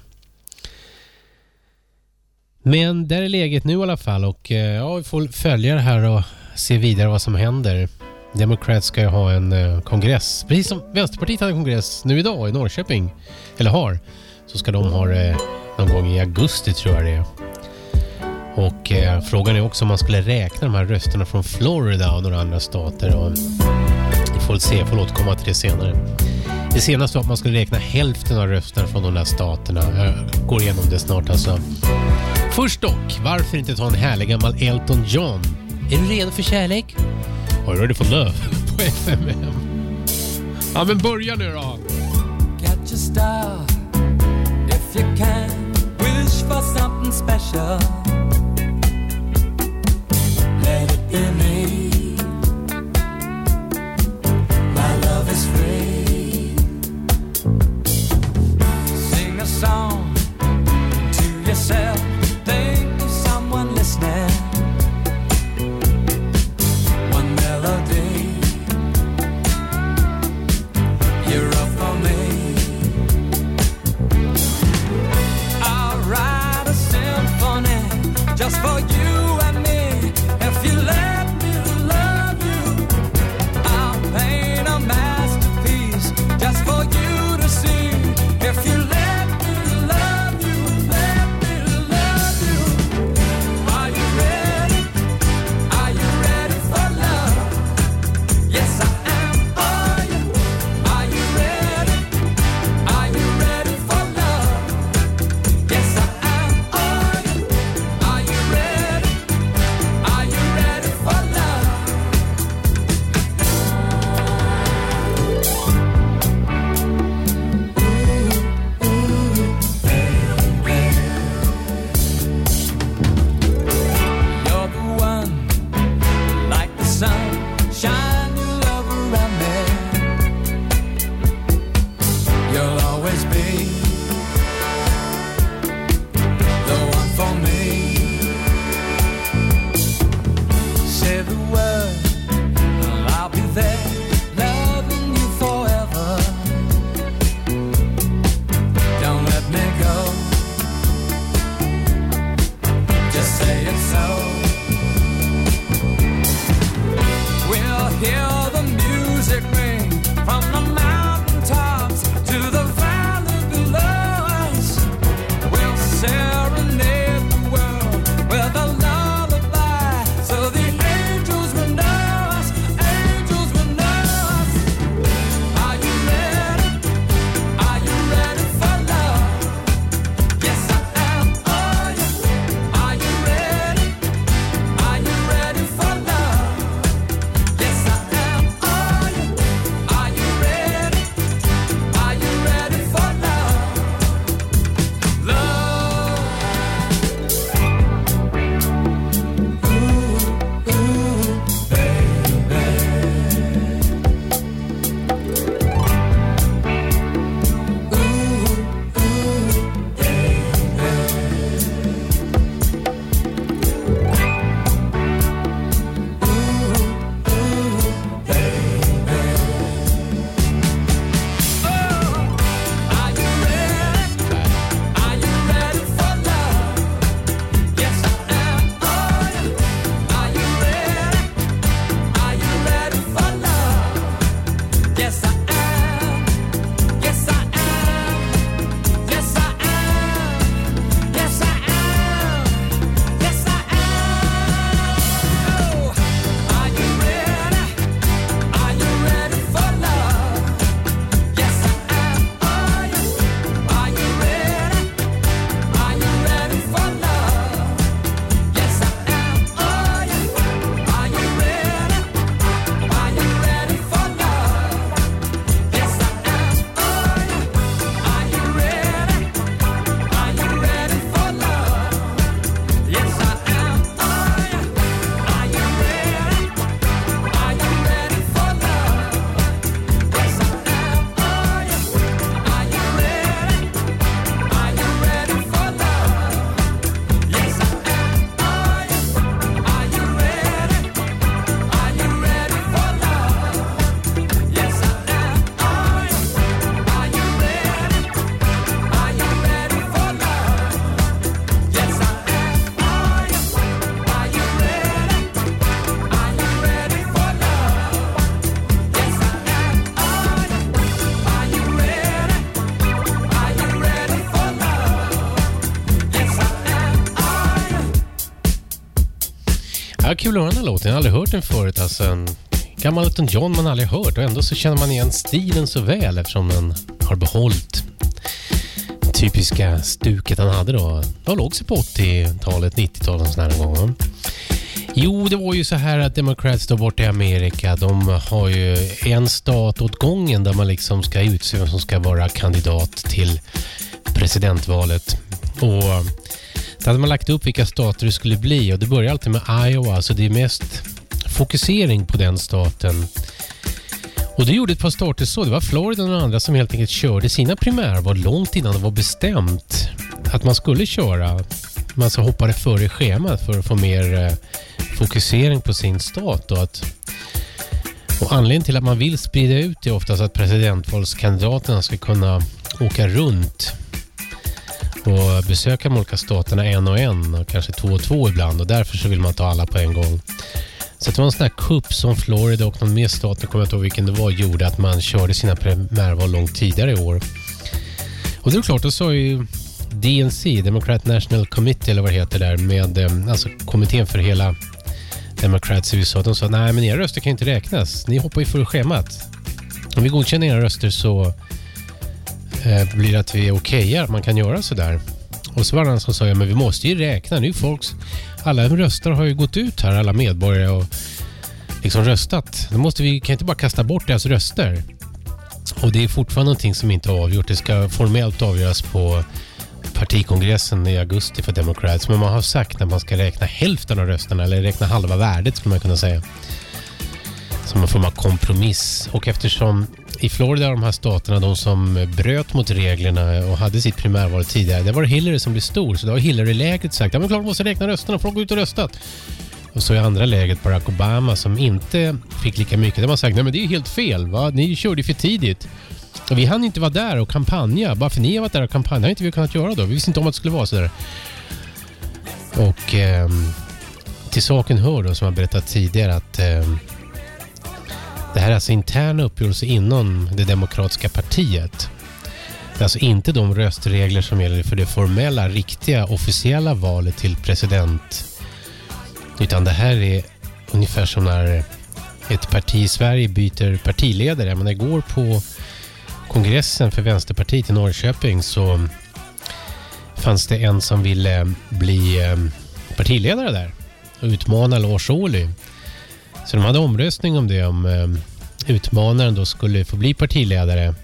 Men där är läget nu i alla fall och ja, vi får följa det här och se vidare vad som händer. Democrats ska ju ha en uh, kongress. Precis som Vänsterpartiet hade en kongress nu idag i Norrköping. Eller har. Så ska de ha det uh, någon gång i augusti tror jag det är. Och uh, frågan är också om man skulle räkna de här rösterna från Florida och några andra stater. Och vi får se, jag får återkomma till det senare. Det senaste var att man skulle räkna hälften av rösterna från de där staterna. Jag går igenom det snart alltså. Först dock, varför inte ta en härlig gammal Elton John? Är du redo för kärlek? Are you ready for love? På F M M. Ja, men börja nu då. Catch a star if you can. Wish for something special. Let it be me. My love is free. Sing a song to yourself. Think of someone listening. You're up for me. I'll write a symphony just for you and me. If you let be there, loving you forever. Don't let me go. Just say it's so. We'll hear the music ring from the mountaintops to the valley below us. We'll serenade the world with a lullaby, so the angels will know us, angels will know us. Are you ready? Are you ready for love? Yes, I am. Oh, yeah. Are you ready? Are you ready for love? Yes, I am. Oh, yeah. Are you ready? Are you ready for love? Love. Ooh, ooh, baby. Ooh, ooh, Are you ready? Are you ready for love? Yes, I am. Oh, yeah. Are you ready? Are you ready for love? Yes, I am. Yes, I am. Yes, I am. Yes, I am. Yes, I am. Oh, are you ready? Are you ready for love? Yes, I am. Oh, yeah. Are you ready? Are you ready for love? Yes, I am. Oh, yeah. Are you ready? Are you ready for love? Yes, I am. Oh, yeah. Are you ready? Are you ready for love? Yes, I am. Oh, yeah. Are you ready? Are you ready for love? Yes, I am. Oh, yeah. Are you ready? Are you ready for love? Yes, I am. Oh, yeah. Are you ready? Are you ready for love? Yes, I am. Oh, yeah. Are you ready? Are you ready for love? Yes, I am. Oh, yeah. Are you ready? Are you ready for love? Yes, I am. Oh, yeah. Are you ready? Are you ready for love? Yes, I am. Oh, yeah. Ja, kul att höra den här låten. Jag har aldrig hört den förut. Alltså en gammal Elton John man aldrig hört. Och ändå så känner man igen stilen så väl eftersom den har behållit typiska stuket han hade då. Det låg sig på åttiotalet, nittiotalet och sådär en gång. Jo, det var ju så här att Democrats då bort i Amerika, de har ju en stat åt gången där man liksom ska utse vem som ska vara kandidat till presidentvalet. Och där hade man lagt upp vilka stater det skulle bli och det börjar alltid med Iowa, så det är mest fokusering på den staten. Och det gjorde ett par stater så. Det var Florida och några andra som helt enkelt körde sina primärval långt innan det var bestämt att man skulle köra. Man så hoppade före schemat för att få mer eh, fokusering på sin stat. Och, att, och anledningen till att man vill sprida ut det är oftast att presidentvalskandidaterna ska kunna åka runt och besöka de olika staterna en och en och kanske två och två ibland, och därför så vill man ta alla på en gång. Så det var en sån här kupp som Florida och någon mer stat, jag kommer inte ihåg vilken det var, gjorde att man körde sina primärval långt tidigare i år. Och det är klart, då sa ju D N C, Democrat National Committee eller vad det heter där, med alltså kommittén för hela Democrats i U S A, de sa nej, men era röster kan inte räknas, ni hoppar ju för schemat. Om vi godkänner era röster så eh, blir det att vi är okej, man kan göra så där. Och så var det någon som sa, ja men vi måste ju räkna nu, folks, alla röster har ju gått ut här, alla medborgare och liksom röstat. Då måste vi, kan inte bara kasta bort deras röster. Och det är fortfarande någonting som inte är avgjort. Det ska formellt avgöras på partikongressen i augusti för Democrats. Men man har sagt att man ska räkna hälften av rösterna, eller räkna halva värdet skulle man kunna säga. Som en form av kompromiss. Och eftersom i Florida de här staterna, de som bröt mot reglerna och hade sitt primärval tidigare, det var Hillary som blev stor. Så då har Hillary-läget sagt, ja men klart man måste räkna rösterna, folk går ut och röstat. Och så i andra läget Barack Obama som inte fick lika mycket. Där man sagt, nej men det är ju helt fel, va? Ni körde ju för tidigt. Och vi hann inte vara där och kampanja. Bara för ni har varit där och kampanja har inte vi kunnat göra då. Vi visste inte om att det skulle vara så där. Och eh, till saken hör då, som jag berättat tidigare, att eh, det här är alltså interna uppgörelser inom det demokratiska partiet. Det är alltså inte de röstregler som gäller för det formella, riktiga, officiella valet till president. Utan det här är ungefär som när ett parti i Sverige byter partiledare. Men igår på kongressen för Vänsterpartiet i Norrköping så fanns det en som ville bli partiledare där och utmana Lars Ohly. Så de hade omröstning om det, om utmanaren då skulle få bli partiledare.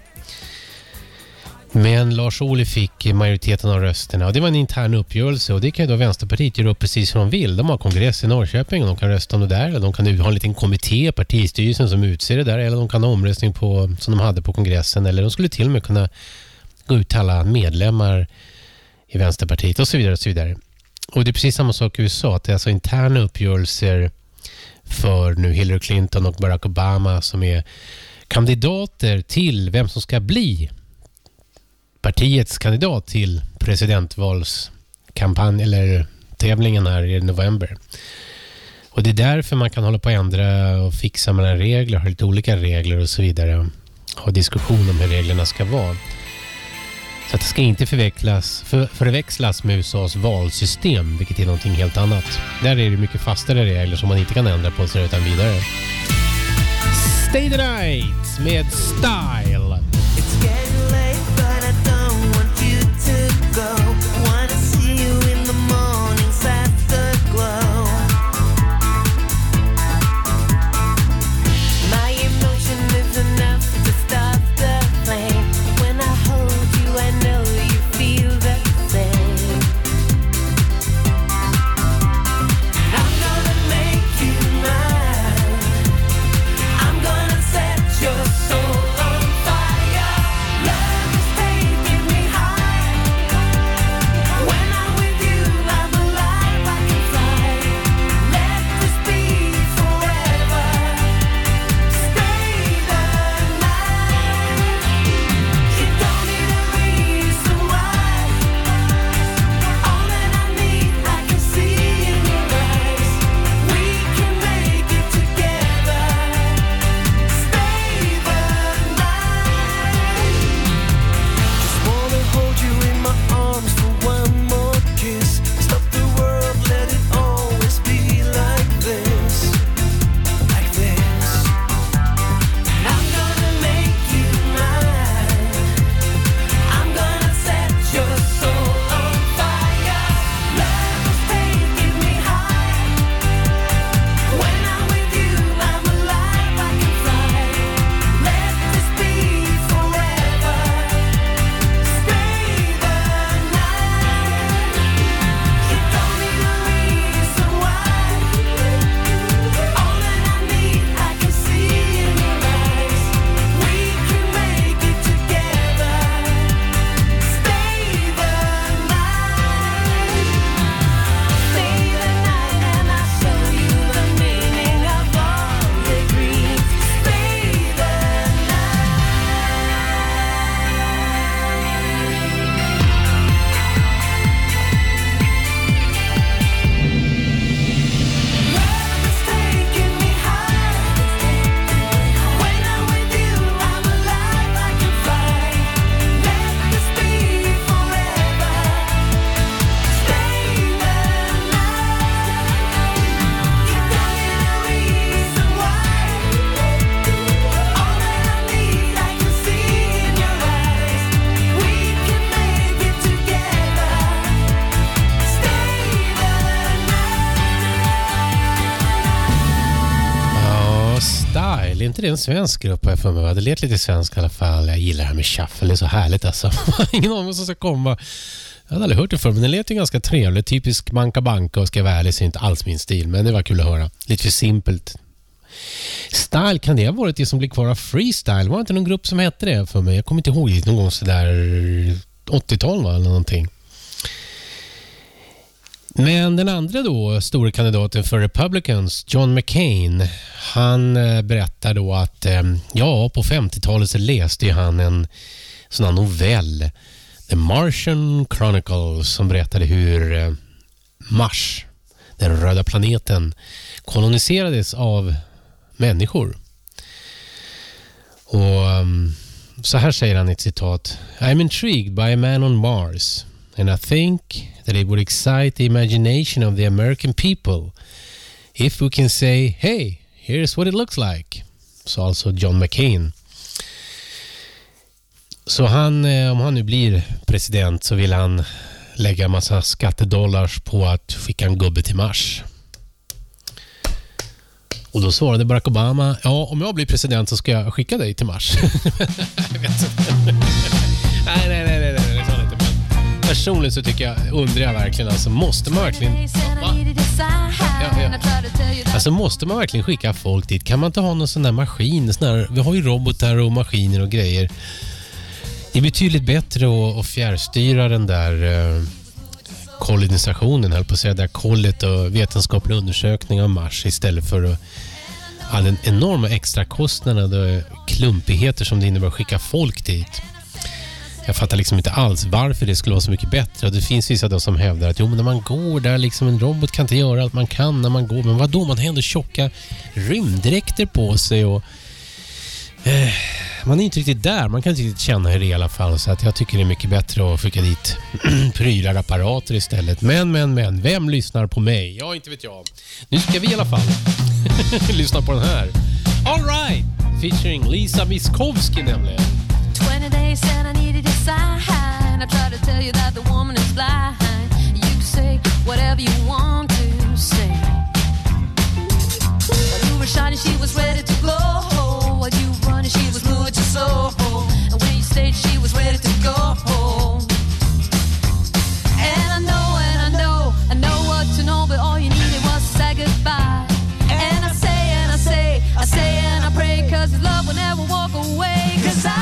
Men Lars Ohly fick majoriteten av rösterna och det var en intern uppgörelse, och det kan ju då Vänsterpartiet göra upp precis som de vill. De har kongress i Norrköping och de kan rösta om det där, eller de kan ha en liten kommitté, partistyrelsen som utser det där, eller de kan ha omröstning på, som de hade på kongressen, eller de skulle till och med kunna gå ut till alla medlemmar i Vänsterpartiet och så vidare och så vidare. Och det är precis samma sak i U S A, att det är alltså interna uppgörelser för nu Hillary Clinton och Barack Obama som är kandidater till vem som ska bli partiets kandidat till presidentvalskampanj eller tävlingen här i november. Och det är därför man kan hålla på att ändra och fixa mellan regler, ha lite olika regler och så vidare. Ha diskussion om hur reglerna ska vara. Så att det ska inte förväxlas, för, förväxlas med U S A:s valsystem, vilket är någonting helt annat. Där är det mycket fastare regler som man inte kan ändra på sig utan vidare. Stay the Night med Style. It's getting late, but I don't want you to go. Wanna see you in the mornings afterglow. My emotion is enough to stop the flame. When I hold you, I know you feel the same. I'm gonna make you mine. I'm gonna set your soul on fire. Love is taking me high. When I'm with you, I'm alive, I can fly. Let this be forever. Stay the night. You don't need a reason why. All that I need, I can see in your eyes. We can make it together. Stay the night. Just wanna hold you in my arms for one more kiss. Stop the world, let it always be like this. Like this. I'm gonna make you mine. I'm gonna set your soul on fire. Love is taking me high. When I'm with you, I'm alive, I can fly. Let this be forever. Stay the night. You don't need a reason why. All that I need, I can see in your eyes. We can make it together. Stay the night. Stay the night, and I'll show you the meaning of all the dreams. Stay the Love is taking me high. When I'm with you, I'm alive, I can fly. Let this be forever. Stay the night. You don't need a reason why. All that I need, I can see in your eyes. We can make it together. Stay the Ja, Style. Är inte det en svensk grupp här för mig? Va? Det lät lite svensk i alla fall. Jag gillar det här med shuffle. Det är så härligt alltså. Ingen aning vad som ska komma. Jag hade aldrig hört det förr, men det lät ju ganska trevligt. Typisk Banka Banka, och ska jag vara ärlig så är inte alls min stil. Men det var kul att höra. Lite för simpelt. Style, kan det ha varit det som blir kvar av Freestyle? Var det inte någon grupp som hette det för mig? Jag kommer inte ihåg det någon gång sådär åttiotal va, eller någonting. Men den andra då, stora kandidaten för Republicans, John McCain, han eh, berättar då att eh, ja, på femtiotalet så läste han en sån här novell, The Martian Chronicles, som berättade hur eh, Mars, den röda planeten, koloniserades av människor. Och um, så här säger han i ett citat: I'm intrigued by a man on Mars and I think that it would excite the imagination of the American people if we can say, hey, here's what it looks like. Så alltså John McCain. Så han, om han nu blir president, så vill han lägga en massa skattedollars på att skicka en gubbe till Mars. Och då svarade Barack Obama: ja, om jag blir president så ska jag skicka dig till Mars. Jag vet inte. nej, nej, nej, nej, nej, det är inte. Men personligen så tycker jag, undrar jag verkligen, alltså måste man verkligen... Va? Ja, ja. Alltså måste man verkligen skicka folk dit? Kan man inte ha någon sån där maskin? Sån där, vi har ju robotar och maskiner och grejer. Det är betydligt bättre att, att fjärrstyra den där uh, kolonisationen, höll på att säga, där kollet och vetenskapliga undersökningar av Mars, istället för att ha den enorma extra kostnaden och klumpigheter som det innebär att skicka folk dit. Jag fattar liksom inte alls varför det skulle vara så mycket bättre. Och det finns vissa då som hävdar att jo, men när man går där, liksom en robot kan inte göra allt man kan när man går. Men vad då? Man har ändå tjocka rymddräkter på sig och eh, man är inte riktigt där. Man kan inte riktigt känna hur det är i alla fall. Så att jag tycker det är mycket bättre att skicka dit prylar, apparater istället. Men, men, men. Vem lyssnar på mig? Ja, inte vet jag. Nu ska vi i alla fall lyssna på den här. All right. Featuring Lisa Miskovsky nämligen. twenty days and I needed a sign. I tried to tell you that the woman is blind. You can say whatever you want to say. While you were shining, she was ready to glow. While you were running, she was moving to soul. And when you stayed, she was ready to go. And I know, and I know, I know what to know, but all you needed was to say goodbye. And I say, and I say, I say and I pray, cause his love will never walk away. Cause I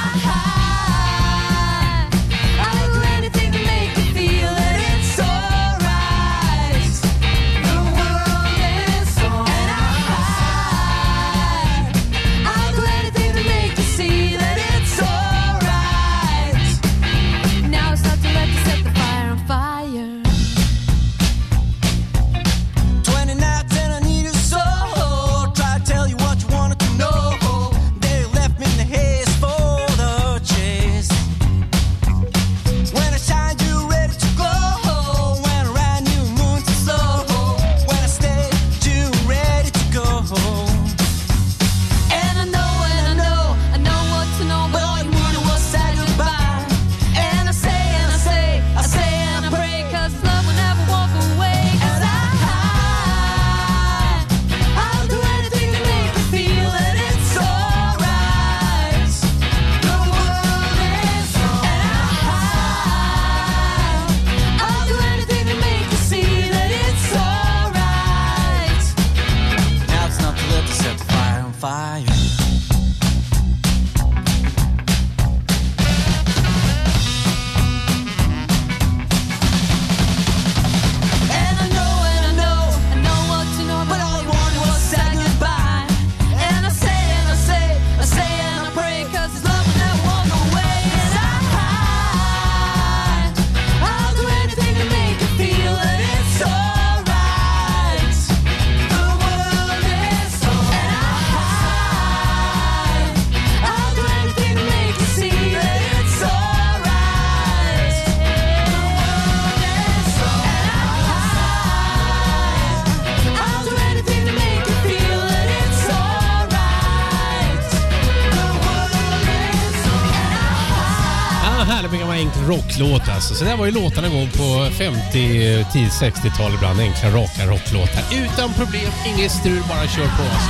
rocklåt alltså. Så det var ju låtarna en gång på femtio till sextio-tal ibland. Enkla, raka rocklåtar. Utan problem, inget strul, bara kör på alltså.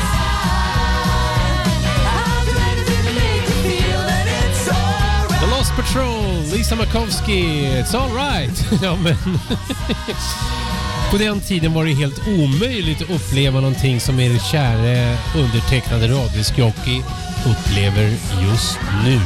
The Lost Patrol, Lisa Miskovsky, It's all right. Ja, men på den tiden var det helt omöjligt att uppleva någonting som er kära undertecknade radioskjockey upplever just nu.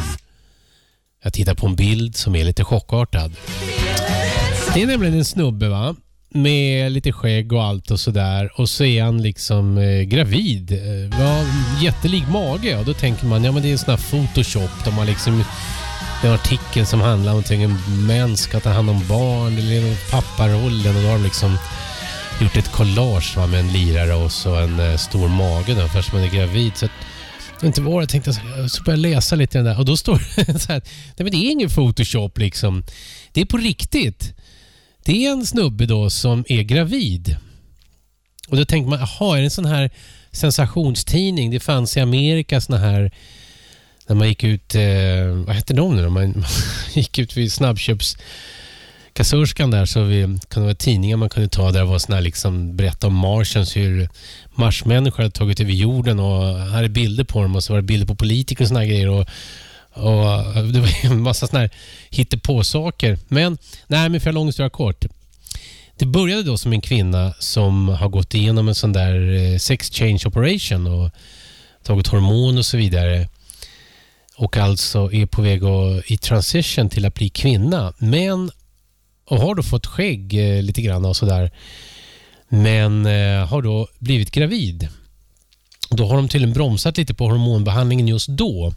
Jag tittar på en bild som är lite chockartad. Det är nämligen en snubbe, va? med lite skägg och allt och sådär. Och så är han liksom eh, gravid. Eh, ja, jättelig mage. Och då tänker man, ja men det är en sån här Photoshop. De har liksom en artikel som handlar om en män ska ta hand om barn eller papparollen. Och då har de liksom gjort ett collage va, med en lirare och så en eh, stor mage då, för att man är gravid. Så att, inte var jag tänkte så började jag läsa lite den där. Och då står det så här, nej men det är ingen Photoshop liksom. Det är på riktigt. Det är en snubbe då som är gravid. Och då tänker man, jaha, är det en sån här sensationstidning? Det fanns i Amerika såna här, när man gick ut, eh, vad hette de nu? Man, man gick ut vid snabbköpskassörskan där, så vi kunde vara tidningar man kunde ta där det var såna här liksom berätta om Martians, hur marsmänniskor hade tagit över jorden och här är bilder på dem och så var det bilder på politiker och såna här grejer och Och det var en massa såna här hittepå-saker. Men, nej men för jag lång historia kort. Det började då som en kvinna som har gått igenom en sån där sex change operation och tagit hormon och så vidare. Och alltså är på väg att, i transition till att bli kvinna. Men, och har då fått skägg eh, lite grann och sådär. Men eh, har då blivit gravid. Då har de tydligen bromsat lite på hormonbehandlingen just då.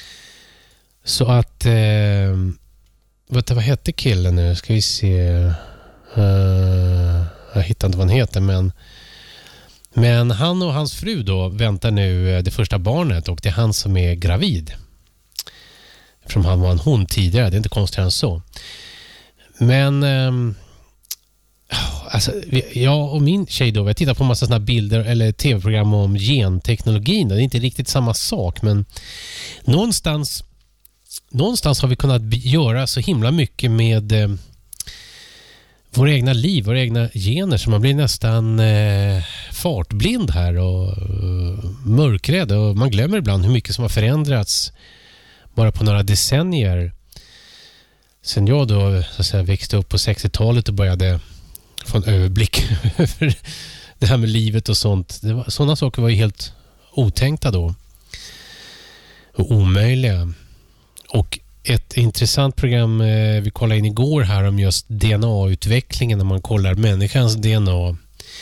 Så att eh, vet du, vad hette killen nu? Ska vi se. Uh, jag hittar inte vad han heter, men men han och hans fru då väntar nu det första barnet och det är han som är gravid. Eftersom han var en hon tidigare, det är inte konstigt än så. Men um, alltså, jag och min tjej då, vi tittar på en massa såna bilder eller tv-program om genteknologin. Det är inte riktigt samma sak, men någonstans någonstans har vi kunnat göra så himla mycket med eh, våra egna liv, våra egna gener, så man blir nästan eh, fartblind här och eh, mörkrädd, och man glömmer ibland hur mycket som har förändrats bara på några decennier. Sen jag då så att säga, växte upp på sextiotalet och började få en överblick över det här med livet och sånt. Det var, sådana saker var ju helt otänkta då och omöjliga. Och ett intressant program eh, vi kollade in igår här om just D N A-utvecklingen när man kollar människans D N A.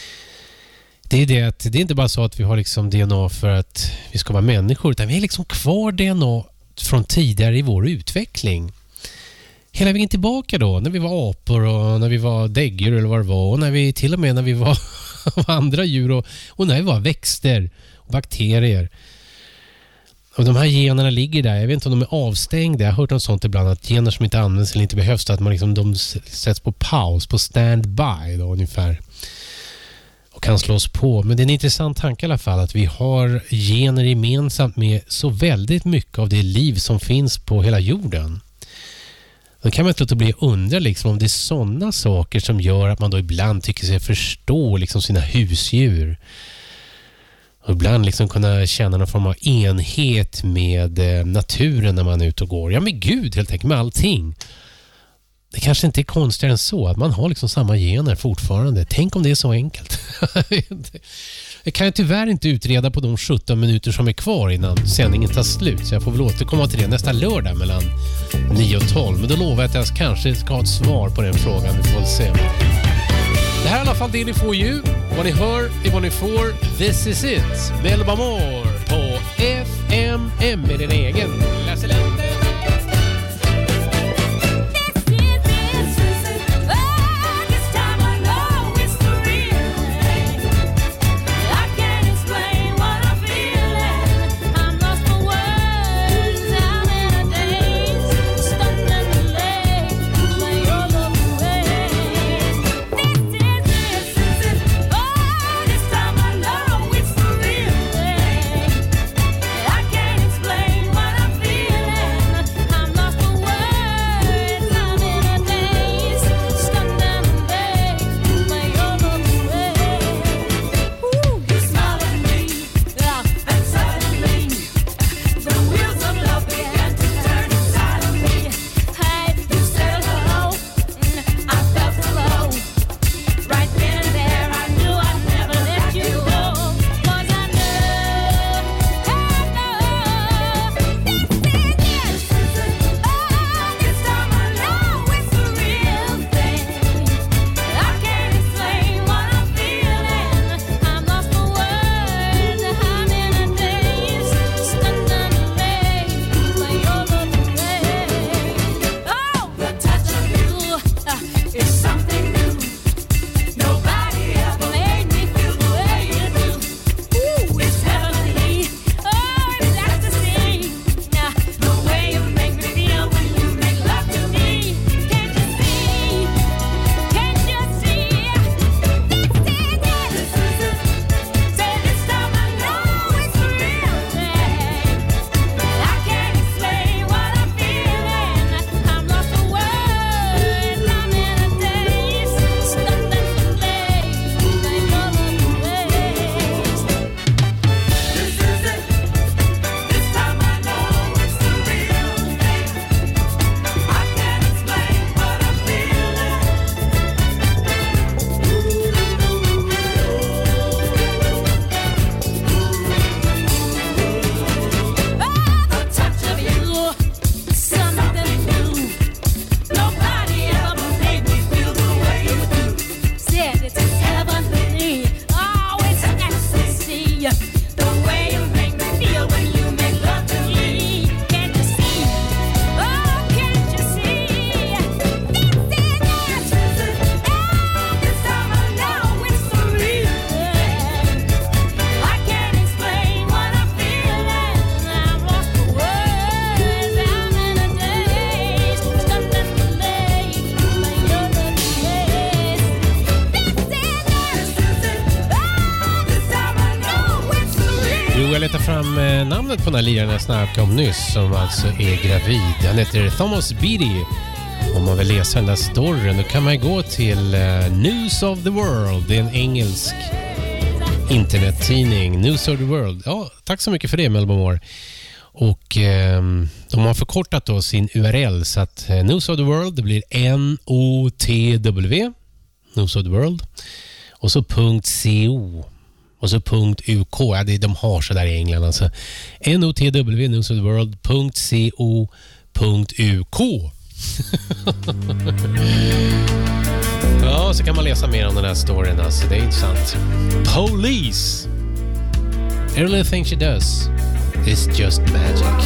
Det är det att det är inte bara så att vi har liksom D N A för att vi ska vara människor, utan vi är liksom kvar D N A från tidigare i vår utveckling. Hela vägen tillbaka då, när vi var apor och när vi var däggdjur eller vad det var, och när vi till och med när vi var andra djur och, och när vi var växter och bakterier. Och de här generna ligger där. Jag vet inte om de är avstängda. Jag har hört om sånt ibland, att gener som inte används eller inte behövs, att man liksom, de sätts på paus, på standby då ungefär. Och kan slås på. Men det är en intressant tanke i alla fall, att vi har gener gemensamt med så väldigt mycket av det liv som finns på hela jorden. Då kan man inte låta bli att undra liksom, om det är sådana saker som gör att man då ibland tycker sig förstå liksom, sina husdjur. Och ibland liksom kunna känna någon form av enhet med eh, naturen när man är ute och går. Ja men gud, helt enkelt med allting. Det kanske inte är konstigare än så att man har liksom samma gener fortfarande. Tänk om det är så enkelt. Jag kan ju tyvärr inte utreda på de sjutton minuter som är kvar innan sändningen tar slut. Så jag får väl återkomma till det nästa lördag mellan nio och tolv. Men då lovar jag att jag kanske ska ha ett svar på den frågan. Vi får väl se. Det här är i alla fall det ni får ju. Vad ni hör är vad ni får. This is it. Melba Moore på F M M med din egen läselände. Explain fram eh, namnet på den här liraren jag snackade om nyss, som alltså är gravid. Han heter Thomas Beatty. Om man vill läsa den där storyn, då kan man gå till eh, News of the World. Det är en engelsk internettidning. News of the World. Ja, tack så mycket för det, Melbourne Moore. Och eh, de har förkortat då sin U R L så att eh, News of the World, det blir N O T W, News of the World, och så .co och så .uk. Ja, det, de har så där i England alltså. N O T W, News of the World, .co, .uk. Ja, så kan man läsa mer om den här storyn alltså. Det är intressant. Police. Every thing she does is just magic.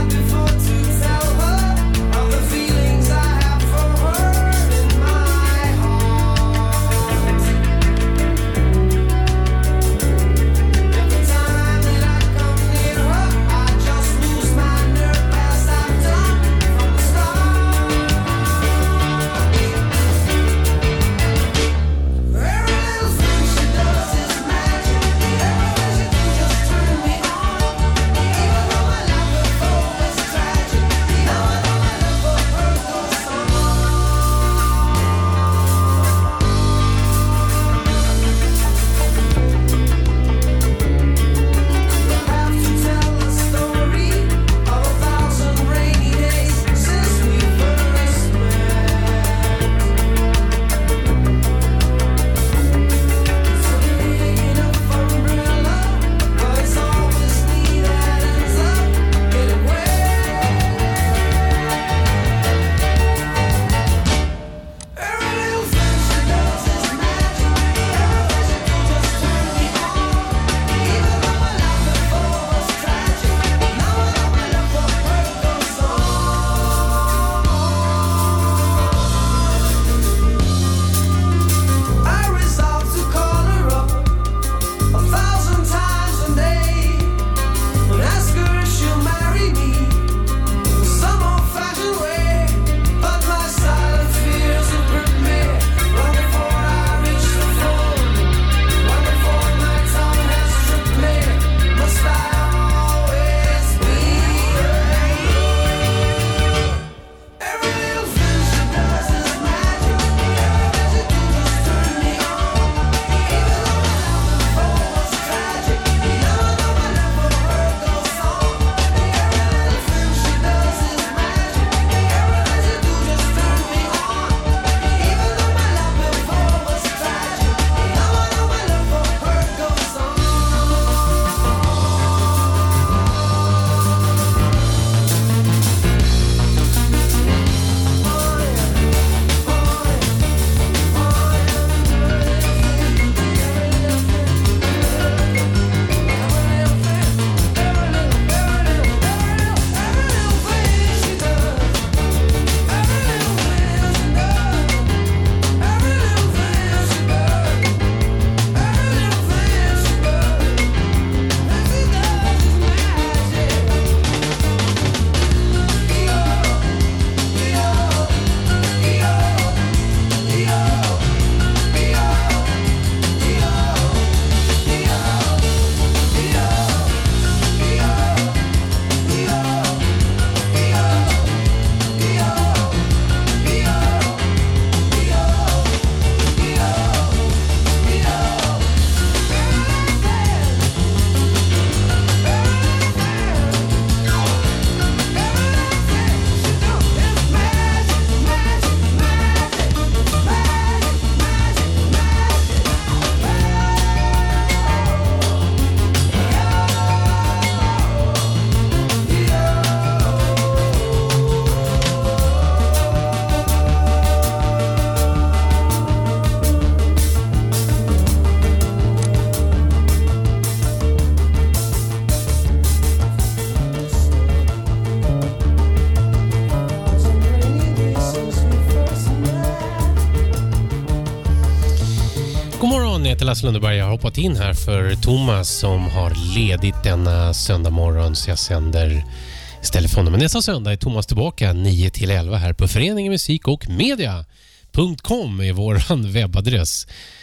Jag heter Lasse Lundeberg. Jag har hoppat in här för Thomas som har ledigt denna söndag morgon, så jag sänder istället för honom. Men nästa söndag är Thomas tillbaka nio till elva här på Föreningen Musik och Media punkt com är våran webbadress.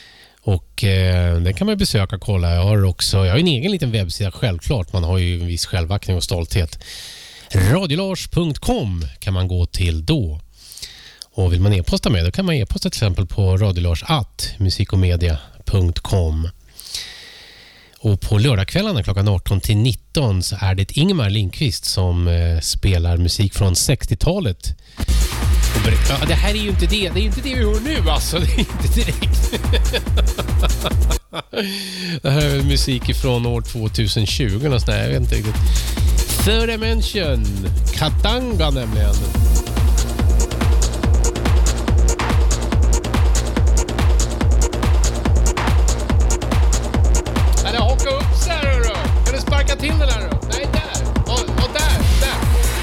Och eh, den kan man besöka och kolla. Jag har också, jag har en egen liten webbsida självklart. Man har ju en viss självaktning och stolthet. radiolars punkt com kan man gå till då. Och vill man e-posta med, då kan man e-posta till exempel på radiolars at musikomedia punkt com. Och på lördagskvällarna klockan arton till nitton så är det Ingemar Lindqvist som eh, spelar musik från sextiotalet. Ja, det här är ju inte det. Det är inte det vi hör nu alltså. Det är inte direkt. Det här är musik från år tjugohundratjugo nästan. Jag vet inte riktigt. Third Dimension. Katanga nämligen. Är det haka upp så här då? Kan du sparka till den här då? Nej, där. Och, och där. Där.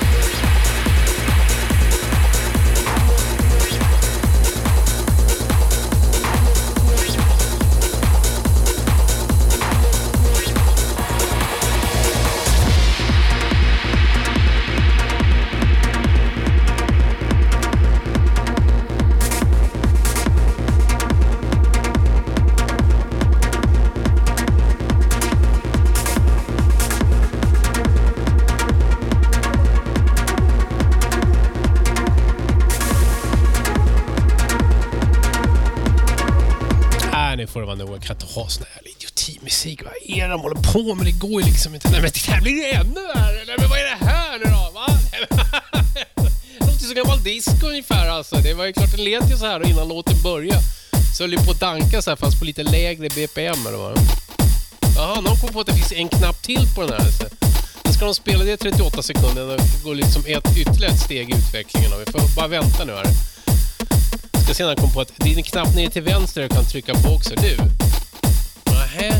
Får det vara nog. Jag kan inte ha sån här idiotimusik. Vad är det de håller på med? Det går ju liksom inte. Nej, men det här blir det ännu värre. Nej, men vad är det här nu då? Va? Det låter så gammal disco ungefär alltså. Det var ju klart, det lät ju så här innan låten började. Så höll ju på att danka så här fast på lite lägre B P M eller vad. Jaha, någon kom på att det finns en knapp till på den här. Så. Nu ska de spela det trettioåtta sekunder. Det går liksom ett ytterligare ett steg i utvecklingen. Vi får bara vänta nu här. Jag ska sedan komma på att det är en knapp nere till vänster jag kan trycka på också. Du. Nähä.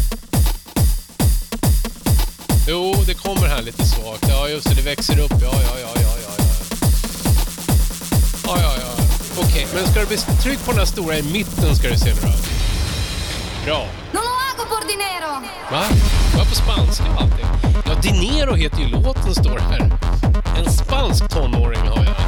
Jo, det kommer här lite svagt. Ja, just det. Det växer upp. Ja, ja, ja, ja, ja. Ja, ja, ja. ja. Okej, okay, men ska du bli tryck på den här stora i mitten ska du se nu då. Bra. Non lo hago por dinero. Va? Vad på spanska alltid? Ja, dinero heter ju låten står här. En spansk tonåring har jag.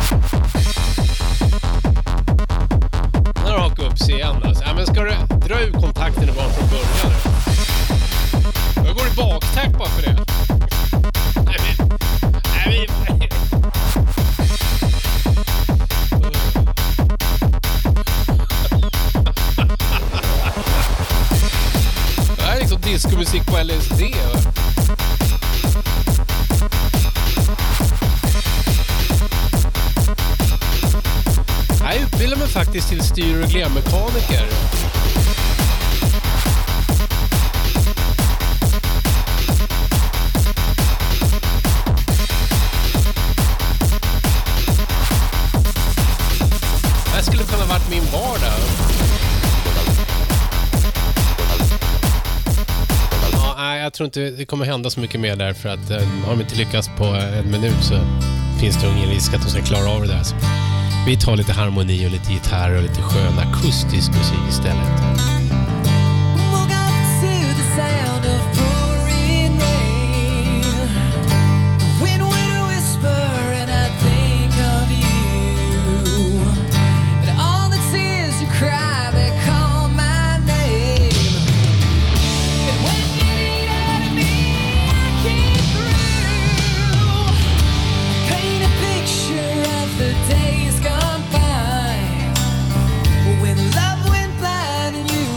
När du hakar upp sig igen alltså. Ja, men ska du dra ut kontakten bara från början? Jag går i baktakt bara för det. Nej men... Nej men... Det här är liksom discomusik på L S D. Va? Jag utbildar mig faktiskt till styr- och reglermekaniker. Det skulle kunna ha varit min vardag. Ja, nej, jag tror inte det kommer hända så mycket mer där för att eh, har de inte lyckats på en minut så finns det ingen risk att de ska klara av det där. Så. Vi tar lite harmoni och lite gitarr och lite skön akustisk musik istället. Days gone by when love went blind and you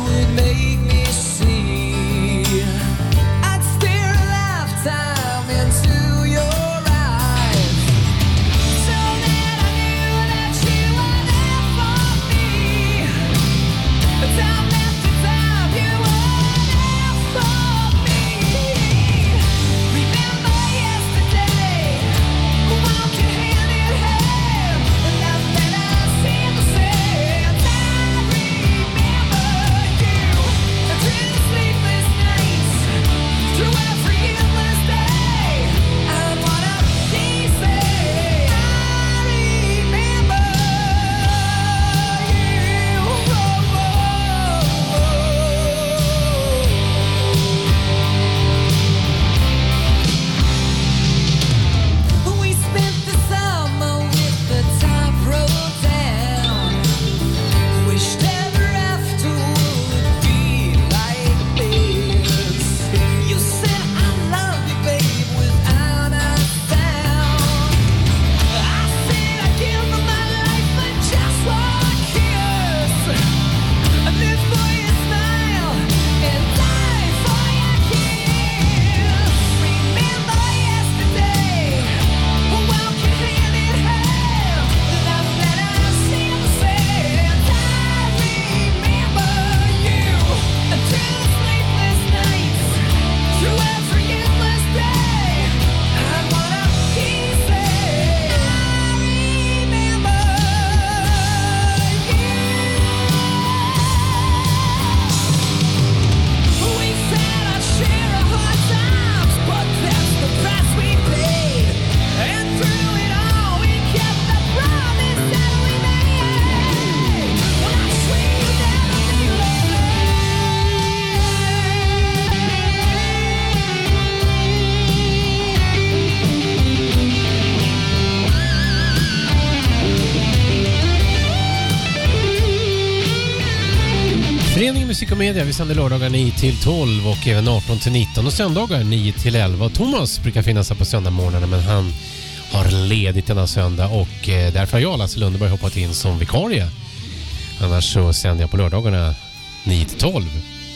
Musik och Media. Vi sänder lördagar nio till tolv och även arton till nitton och söndagar nio till elva. Thomas brukar finnas här på söndagmorgnarna, men han har ledigt denna söndag och eh, därför har jag, Lasse Lundeberg, hoppat in som vikarie. Annars så sänder jag på lördagarna nio till tolv.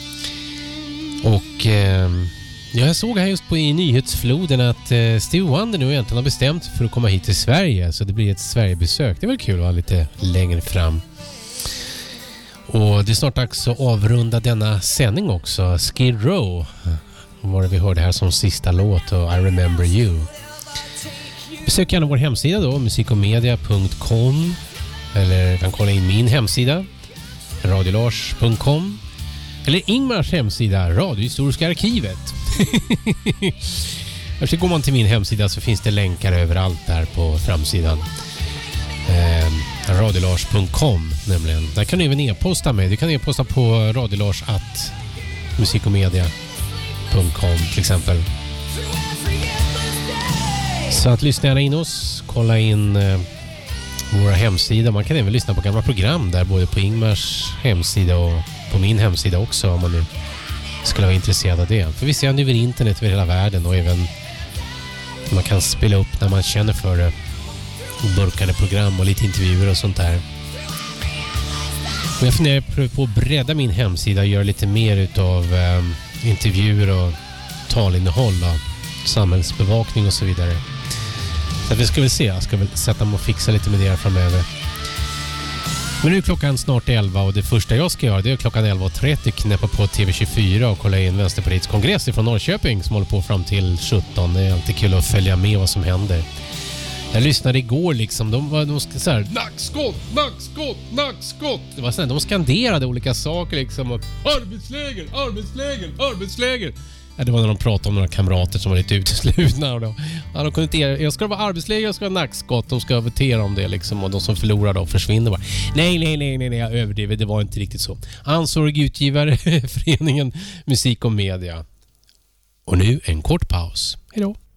Och eh, jag såg här just på i nyhetsfloden att eh, Stevie Wonder nu egentligen har bestämt för att komma hit till Sverige, så det blir ett Sverigebesök. Det är väl kul att vara lite längre fram. Och det är snart dags att avrunda denna sändning också. Skid Row var det vi hörde här som sista låt, och I Remember You. Besök gärna vår hemsida då, musikomedia punkt com, eller kan kolla in min hemsida radiolars punkt com eller Ingmars hemsida Radiohistoriska arkivet. Så går man till min hemsida så finns det länkar överallt där på framsidan. Eh, radiolars punkt com nämligen. Där kan du även e-posta mig. Du kan e-posta på radiolars at musikomedia punkt com till exempel. Så att lyssna gärna in oss. Kolla in eh, våra hemsidor. Man kan även lyssna på gamla program där, både på Ingmars hemsida och på min hemsida också, om man nu skulle vara intresserad av det. För vi sänder över internet över hela världen, och även man kan spela upp när man känner för det. Burkade program och lite intervjuer och sånt där. Och jag funderar på att bredda min hemsida och göra lite mer utav eh, intervjuer och talinnehåll och samhällsbevakning och så vidare. Så att vi ska väl se. Jag ska väl sätta mig och fixa lite med det här framöver. Men nu är klockan snart elva, och det första jag ska göra det är klockan elva och trettio knäppa på T V tjugofyra och kolla in Vänsterpartiets kongress från Norrköping som håller på fram till sjutton. Det är alltid kul att följa med vad som händer. Jag lyssnade igår liksom, de var de så här, nackskott, nackskott, nackskott. Det var så här, de skanderade olika saker liksom, och, arbetsläger, arbetsläger, arbetsläger. Ja, det var när de pratade om några kamrater som var lite uteslutna, och då, ja, de kunde inte, jag ska vara arbetsläger, jag ska vara nackskott, de ska övertera om det liksom, och de som förlorar då försvinner bara. Nej, nej, nej, nej, nej, jag överdriver, det var inte riktigt så. Ansvarig utgivare, föreningen Musik och Media. Och nu en kort paus. Hej då.